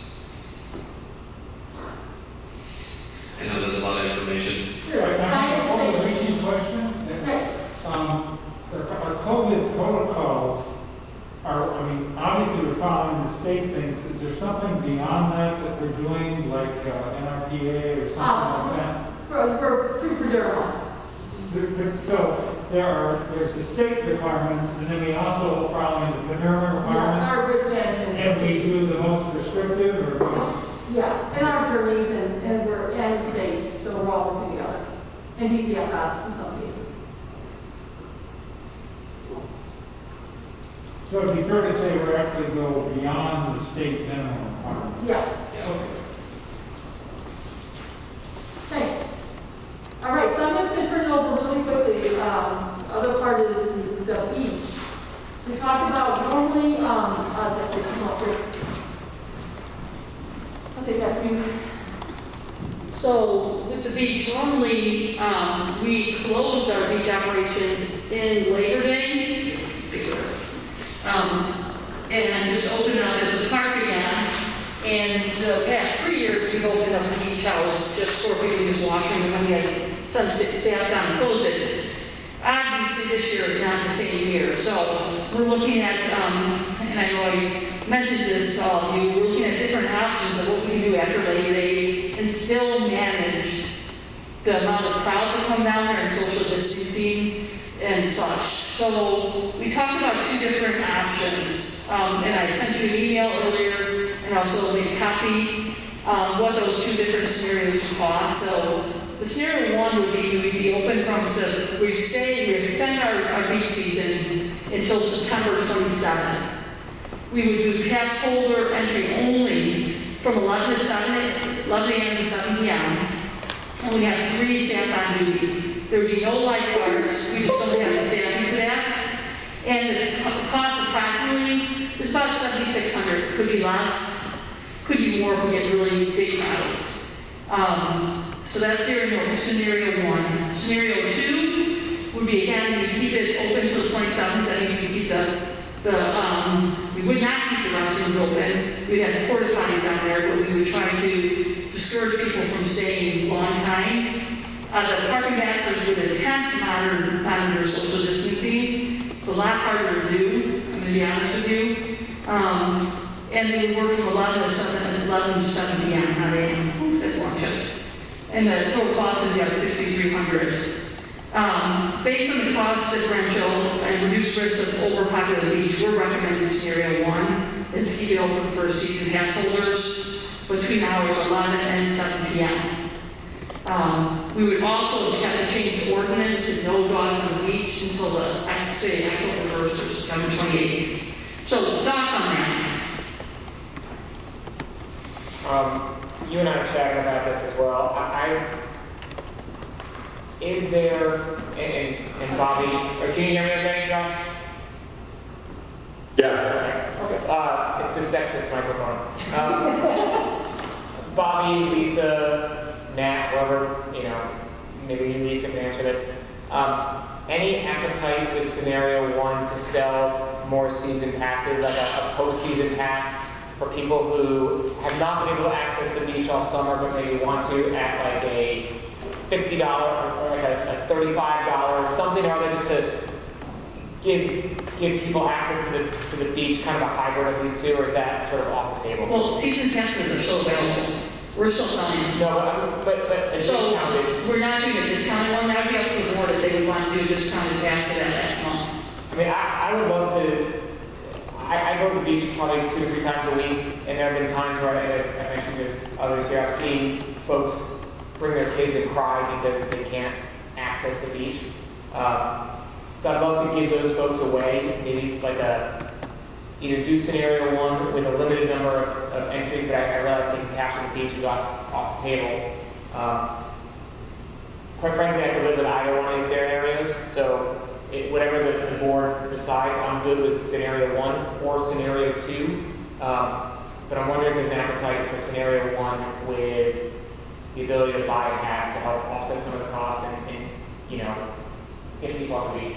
Speaker 12: I know there's a lot of information.
Speaker 10: Sure, I have also a easy question. Um, the, our COVID protocols are, I mean, obviously we're following the state things. Is there something beyond that that we're doing, like uh, N R P A or something
Speaker 11: Um,
Speaker 10: like that?
Speaker 11: For, for, for dermal.
Speaker 10: There- there- So there are, there's the state requirements, and then we also follow the Panera
Speaker 11: Yes,
Speaker 10: requirements.
Speaker 11: our wristband is.
Speaker 10: And we do the most restrictive, or most?
Speaker 11: Yeah, and our attorneys and, and we're, and state, so we're all working together. And D C F S in some cases.
Speaker 10: So it'd be fair to say we're actually go beyond the state minimum requirements?
Speaker 11: Yeah.
Speaker 10: Okay.
Speaker 11: Thanks. All right, so I'm just going to turn it over really quickly. Um, the other part is the, the beach. We talked about normally, um, uh, that's just come up here. I'll take that for you.
Speaker 2: So with the beach, normally um, we close our beach operations in Labor Day, um, and just open it up as a park again. And the past three years, we've opened up the beach house just for people to just wash and when we had sunset, staff down and close it. Obviously, this year is not the same year, so we're looking at, um, and I know I mentioned this to all of you, we're looking at different options of what we can do after Labor Day and still manage the amount of crowds that come down there and social distancing and such. So we talked about two different options, um, and I sent you an email earlier and also made a copy um, what those two different scenarios would cost. So the scenario one would be we'd be open from, so we'd stay, we'd extend our, our beach season until until September twenty-seventh. We would do pass holder entry only from eleven to seven, eleven a m to seven p m And we have three staff on duty. There would be no lifeguards. We just don't have the staffing for that. And the co- cost approximately is about seventy-six hundred dollars. Could be less, could be more if we get really big crowds. Um, so that's scenario, scenario one. Scenario two would be, again, we keep it open till twenty-seventh. That means we keep the, the um, we would not keep the restrooms open. We'd have the porta potties down there, but we would try to discourage people from staying long times. Uh, the parking masters would attempt to monitor, monitor social distancing. It's a lot harder to do, I'm going to be honest with you. Um, and they would work from eleven to seven, eleven to seven p m, not eight a m. That's a long shift. And the total cost is about sixty-three hundred dollars. Um, based on the cost differential and reduced risk of overpopulated beach, we're recommending scenario one is to keep it open for season pass holders between hours eleven and seven p m Um, we would also have to change the ordinance to no dogs on the beach until the, I say, October first or September twenty-eighth. So, thoughts on that?
Speaker 4: Um, you and I were chatting about this as well. I, I is there, and, and Bobby, or can you hear me okay, Josh?
Speaker 5: Yeah.
Speaker 4: Okay. Uh, it's the sexist microphone. Um, Bobby, Lisa, Matt, whoever, you know, maybe Lisa can answer this. Um, any appetite with scenario one to sell more season passes, like a, a post-season pass for people who have not been able to access the beach all summer but maybe want to at like a fifty dollars or like a, a thirty-five dollars, something or other, just to give give people access to the to the beach, kind of a hybrid of these two, or is that sort of off the table?
Speaker 2: Well, season passes are still available. We're still selling them.
Speaker 4: No, but but but it's
Speaker 2: So,
Speaker 4: discounted.
Speaker 2: we're not doing a discounted one. That would be up to the board if they would want to do a discounted pass for that next month.
Speaker 4: I mean, I, I would love to. I, I go to the beach probably two or three times a week, and there have been times where I, I mentioned to others here, I've seen folks bring their kids and cry because they can't access the beach. Um, so I'd love to give those folks away, maybe like a either do scenario one with a limited number of, of entries, but I, I realize taking cash on the beach is off off the table. Um, quite frankly, I could live with either one of these scenarios. So. It, whatever the, the board decides, I'm good with scenario one or scenario two. Um, but I'm wondering if there's an appetite for scenario one with the ability to buy a pass to help offset some of the costs and, and you know, get people off the beach.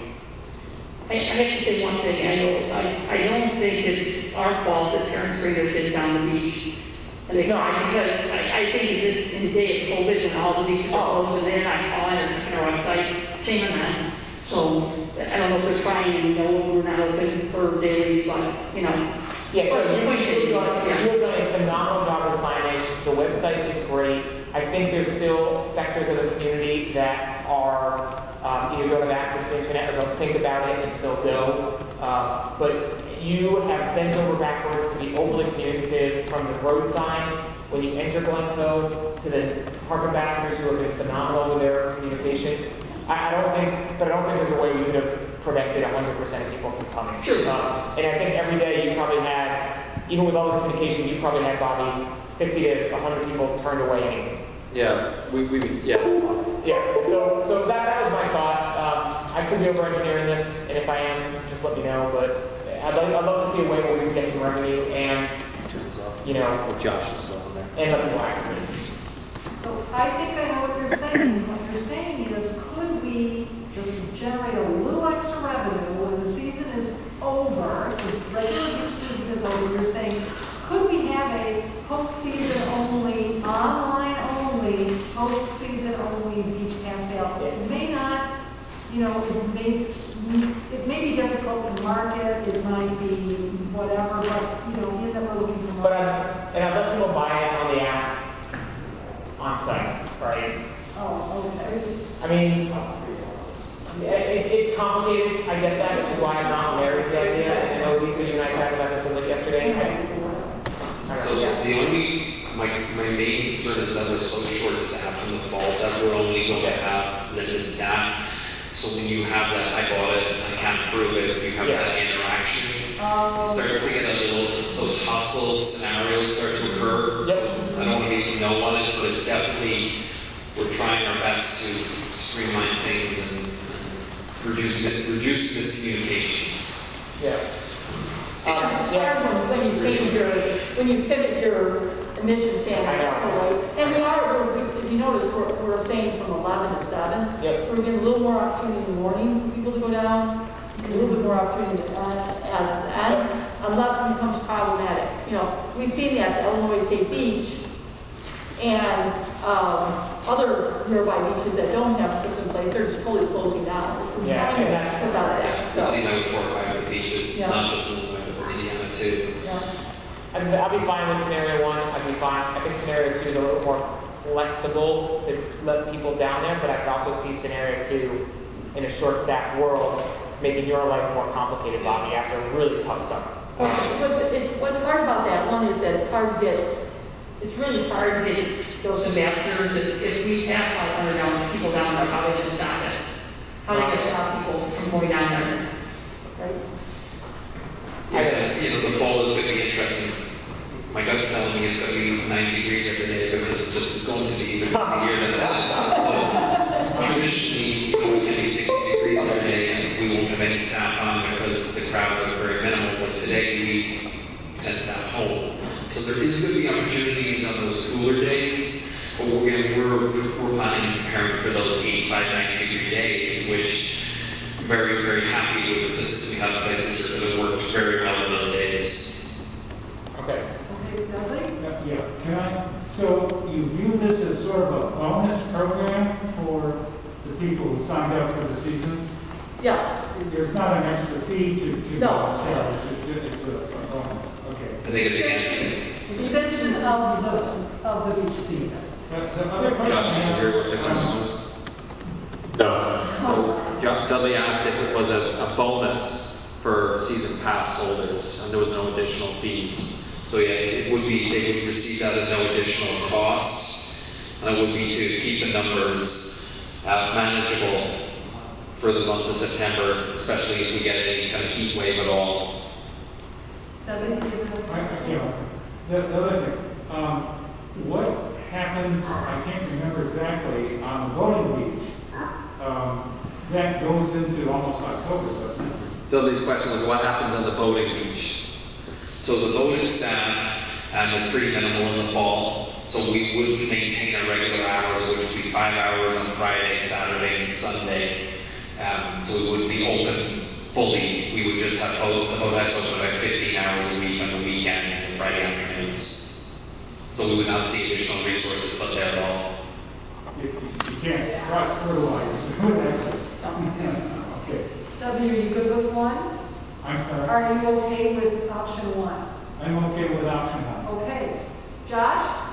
Speaker 2: I, I have to say one thing. I, know, I, I don't think it's our fault that parents bring their kids down the beach. And they cry because I, I think in this in the day of COVID when all the beaches are closed and they're not calling or checking our website, shame on them. So I don't know if they're trying and know we're not open for dailies, but you know.
Speaker 4: Yeah,
Speaker 2: but
Speaker 4: you,
Speaker 2: point
Speaker 4: you've
Speaker 2: taken.
Speaker 4: done,
Speaker 2: Yeah.
Speaker 4: you've done a phenomenal job of signage. The website is great. I think there's still sectors of the community that are um, either don't have access to the internet or don't think about it and still go. Um, but you have bent over backwards to be overly communicative, from the road signs when you enter Glencoe to the park ambassadors who have been phenomenal with their communication. I, I don't think, but I don't think there's a way we could have prevented one hundred percent of people from coming.
Speaker 2: Sure.
Speaker 4: Um, and I think every day you probably had, even with all this communication, you probably had, Bobby, fifty to one hundred people turned away anyway.
Speaker 8: Yeah, we, we, yeah.
Speaker 4: Yeah, so, so that, that was my thought. Um, I could be over-engineering this, and if I am, just let me know, but I'd, like, I'd love to see a way where we can get some revenue and, you know,
Speaker 8: Josh is still on there.
Speaker 4: and let people access it.
Speaker 11: So I think I know what you're saying. What you're saying is, could we just generate a little extra revenue when the season is over, the regular beach season is over, you're saying, could we have a post-season only, online only, post-season only beach pass sale? It may not, you know, it may, it may be difficult to market, it might be whatever, but, you know, in that we're looking for.
Speaker 4: But I, and I let people buy it on the app on site, right?
Speaker 11: Oh, okay.
Speaker 4: I mean, it, it's complicated, I get that, which is why I'm not married to the idea. And I know Lisa, you and I talked about this a little yesterday. I, I
Speaker 12: So
Speaker 4: yeah.
Speaker 12: the only, my, my main concern is that we're so short staffed in the fall that we're only going to have limited staff. So when you have that, I bought it, I can't prove it, you have
Speaker 4: Yeah.
Speaker 12: that interaction.
Speaker 11: Oh.
Speaker 12: Start to get a little, those hostile scenarios start to occur.
Speaker 4: Yep.
Speaker 12: So I don't want to be no on it, but it's definitely, we're trying our best to streamline things and reduce, mis- reduce miscommunications.
Speaker 4: Yeah.
Speaker 3: Um,
Speaker 4: Um,
Speaker 3: it's
Speaker 4: yeah.
Speaker 3: hard when, when you change your, when you pivot your emission standards,
Speaker 4: I know.
Speaker 3: right? And we are, we're- if you notice, we're, we're saying from eleven to seven.
Speaker 4: Yep.
Speaker 3: So we're getting a little more opportunity in the morning for people to go down, a little bit more opportunity at, at the end, unless it becomes problematic. You know, we've seen that at Illinois State Beach and, um, other nearby beaches that don't have a system in place, they're just fully closing down. We're
Speaker 4: Yeah,
Speaker 3: trying to
Speaker 4: and that's-
Speaker 3: prevent that,
Speaker 12: We've
Speaker 3: so.
Speaker 12: seen that with four or five of the beaches,
Speaker 3: Yeah.
Speaker 12: not just in Indiana too.
Speaker 3: Yeah.
Speaker 4: I'd, I'd be fine with scenario one. I'd be fine. I think scenario two is a little more flexible to let people down there, but I could also see scenario two in a short-staffed world making your life more complicated, Bobby, after a really tough summer.
Speaker 3: Okay, what's, it's, what's hard about that, one is that it's hard to get, it's really hard to get
Speaker 2: Those ambassadors, if, if we have five hundred down, people down there, how are they gonna stop it? How are they gonna stop people from going down there?
Speaker 3: right?
Speaker 12: Yeah, you know, the fall is going to be interesting. My gut's telling me it's going to be ninety degrees every day because it's just it's going to be even this year than that. But traditionally, you know, it can be sixty degrees every day and we won't have any staff on because the crowds are very minimal. But today we sent staff home. So there is going to be opportunities on those cooler days. But we're, gonna, we're, we're planning and preparing for those eighty-five, ninety degree days, which I'm very, very happy with the system we have in place this year because it works very well in those days.
Speaker 4: Okay.
Speaker 11: Okay, Dudley?
Speaker 10: Yeah, yeah. Can I, so you view this as sort of a bonus program for the people who signed up for the season?
Speaker 3: Yeah,
Speaker 10: There's not an extra fee to, to
Speaker 3: No.
Speaker 10: charge, it's, it's a, a bonus, okay.
Speaker 12: I think it's again.
Speaker 11: Extension of the, of the beach season.
Speaker 10: But the other question
Speaker 12: Josh,
Speaker 10: I
Speaker 12: did you
Speaker 10: have-
Speaker 12: hear what the question was?
Speaker 5: No.
Speaker 12: So, Dudley asked if it was a, a bonus for season pass holders, and there was no additional fees. So yeah, it would be, they would receive that at no additional cost, and it would be to keep the numbers uh, manageable for the month of September, especially if we get any kind of heat wave at all.
Speaker 11: Dudley, do you have a
Speaker 10: I,
Speaker 11: question?
Speaker 10: you know, the, the other thing, um, what happens, I can't remember exactly, on the voting beach, um, that goes into almost October, doesn't it?
Speaker 12: Dudley's question was what happens on the voting beach? So the voting staff um, is pretty minimal in the fall, so we would maintain our regular hours, which would be five hours on Friday, Saturday, and Sunday. Um, so we wouldn't be open fully. We would just have both the vote house open about fifteen hours a week on the weekends and Friday afternoons. So we would not see additional resources put there at all.
Speaker 10: You, you you can't cross fertilize. Okay,
Speaker 11: Dudley, are you good with one?
Speaker 10: I'm sorry.
Speaker 11: Are you okay with option one?
Speaker 10: I'm okay with option one.
Speaker 11: Okay. Josh?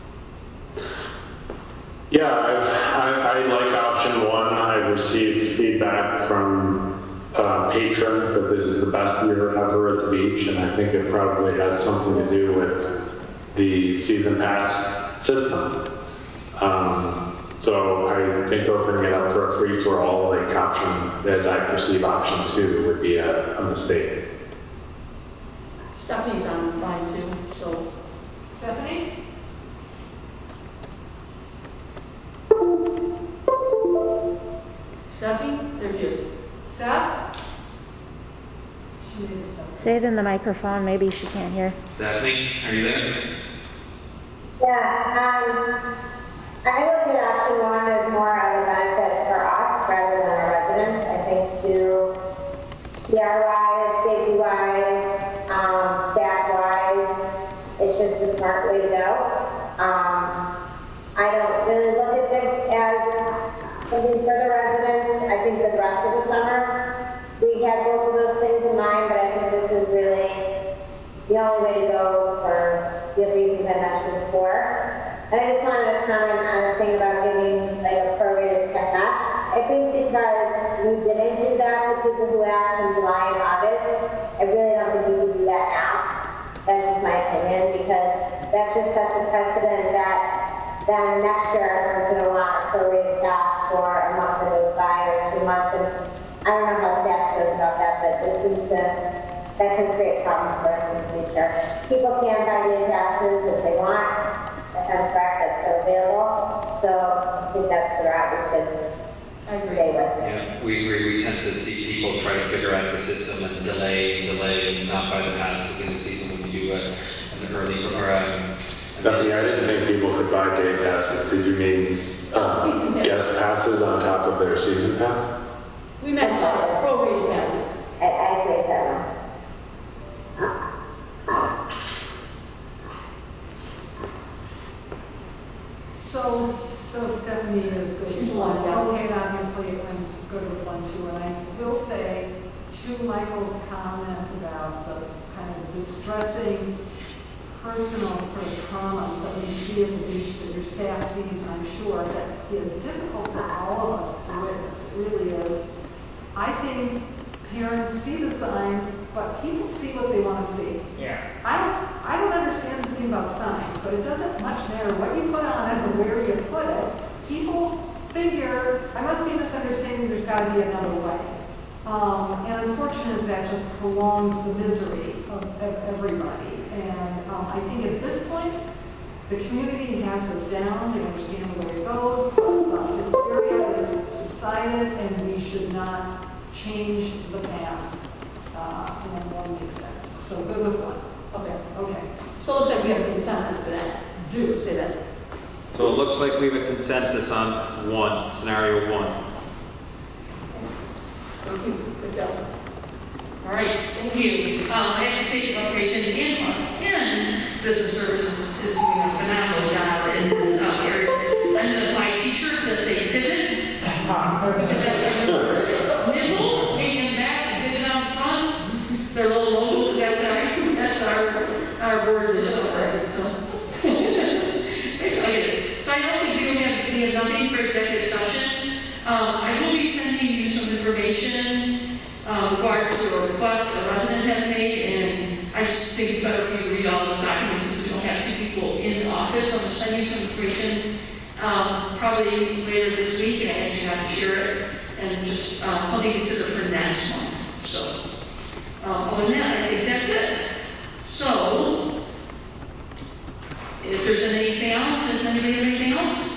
Speaker 5: Yeah, I, I, I like option one. I've received feedback from uh, patrons that this is the best year ever at the beach, and I think it probably has something to do with the season pass system. Um, so I think opening it up for a free for all, like option, as I perceive option two, would be a, a mistake.
Speaker 3: Stephanie's on line too, so.
Speaker 11: Stephanie?
Speaker 3: Stephanie, there she is.
Speaker 11: Steph? She made a step.
Speaker 15: Say it in the microphone, maybe she can't hear.
Speaker 12: Daphne, are you there?
Speaker 13: Yeah, um, I look at option one as more of a benefit for us rather than our residents. I think to P R wise, safety wise, um, staff wise, it's just the smart way to go. Um, I don't really look at this as something for the residents. I think for the rest of the summer, we had both of those things in mind, but I think this is really the only way to go for the reasons I mentioned before. And I just wanted to comment on the thing about giving like a prorated check-up. I think because we didn't do that with people who asked in July and August, I really don't think we can do that now. That's just my opinion, because that just sets a precedent that then next year we're going to want a prorated staff for a month that goes by or two months, and people can buy day passes if they want. That sounds correct, that's still available. So I think that's the route we should stay with.
Speaker 12: Yeah, we agree. We tend to see people try to figure out the system and delay, delay, not buy the pass within the season when you do a, an early or um,
Speaker 5: Stephanie, I didn't think people could buy day passes. Did you mean um, guest passes on top of their season pass?
Speaker 3: We meant uh, prorated passes.
Speaker 13: I, I agree with that one.
Speaker 11: So, so Stephanie is good.
Speaker 3: She's one, yeah.
Speaker 11: Okay, obviously, I'm good with one, too. And I will say, to Michael's comment about the kind of distressing personal sort of traumas that we see at the beach that your staff sees, I'm sure, that is difficult for all of us to witness. It really is. I think parents see the signs, but people see what they want to see.
Speaker 4: Yeah.
Speaker 11: I don't, I don't understand the thing about signs, but it doesn't much matter what you put on it or where you put it. People figure, I must be misunderstanding, there's got to be another way. Um, and unfortunately, that just prolongs the misery of, of everybody. And um, I think at this point, the community has us down, they understand the way it goes, uh, this area is subsided, and we should not change the path uh, in a more makes sense. So good with one.
Speaker 3: Okay.
Speaker 11: Okay.
Speaker 3: So it looks like we have a consensus for that.
Speaker 11: Do.
Speaker 3: Say that.
Speaker 8: So it looks like we have a consensus on one, scenario one.
Speaker 3: Thank you. Good job.
Speaker 2: All right, thank you. Um, Education, Recreation, and, and Business Services is doing a phenomenal job in this uh, area. I'm going to buy t-shirts that say pivot. Nibble, taking back, pivot on front. Their little logo, that's our, that's our, our word this summer. So. Okay. So I know we do have, we have nothing for executive session. Um, I will be sending you some information Um, regards to a request a resident has made, and I just think it's better for you to read all those documents since we don't have two people in the office. So I'm sending you some information um, probably later this week, and I ask you not to share it, and just um, something to consider for next month. So, um, other than that, I think that's it. So, if there's anything else, does anybody have anything else?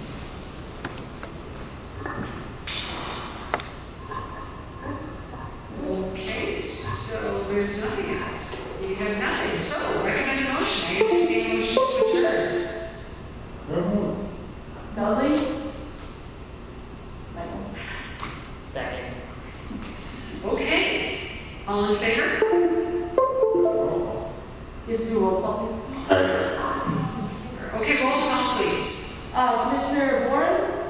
Speaker 2: Okay, so there's nothing else. We have nothing. So, recommend a motion. I entertain a motion to adjourn.
Speaker 3: Dudley? Michael?
Speaker 4: Second.
Speaker 2: Okay. All in favor?
Speaker 3: Give you a roll call, please.
Speaker 2: Okay, roll call, please.
Speaker 3: Uh, Commissioner Warren?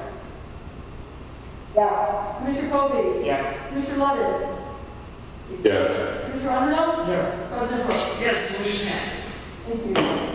Speaker 13: Yeah.
Speaker 3: Commissioner Kobe?
Speaker 4: Yes.
Speaker 3: Commissioner Ludden?
Speaker 5: Yes.
Speaker 3: Commissioner Underhill?
Speaker 10: Yes.
Speaker 3: President Brooks?
Speaker 2: Yes, motion passed.
Speaker 3: Thank you.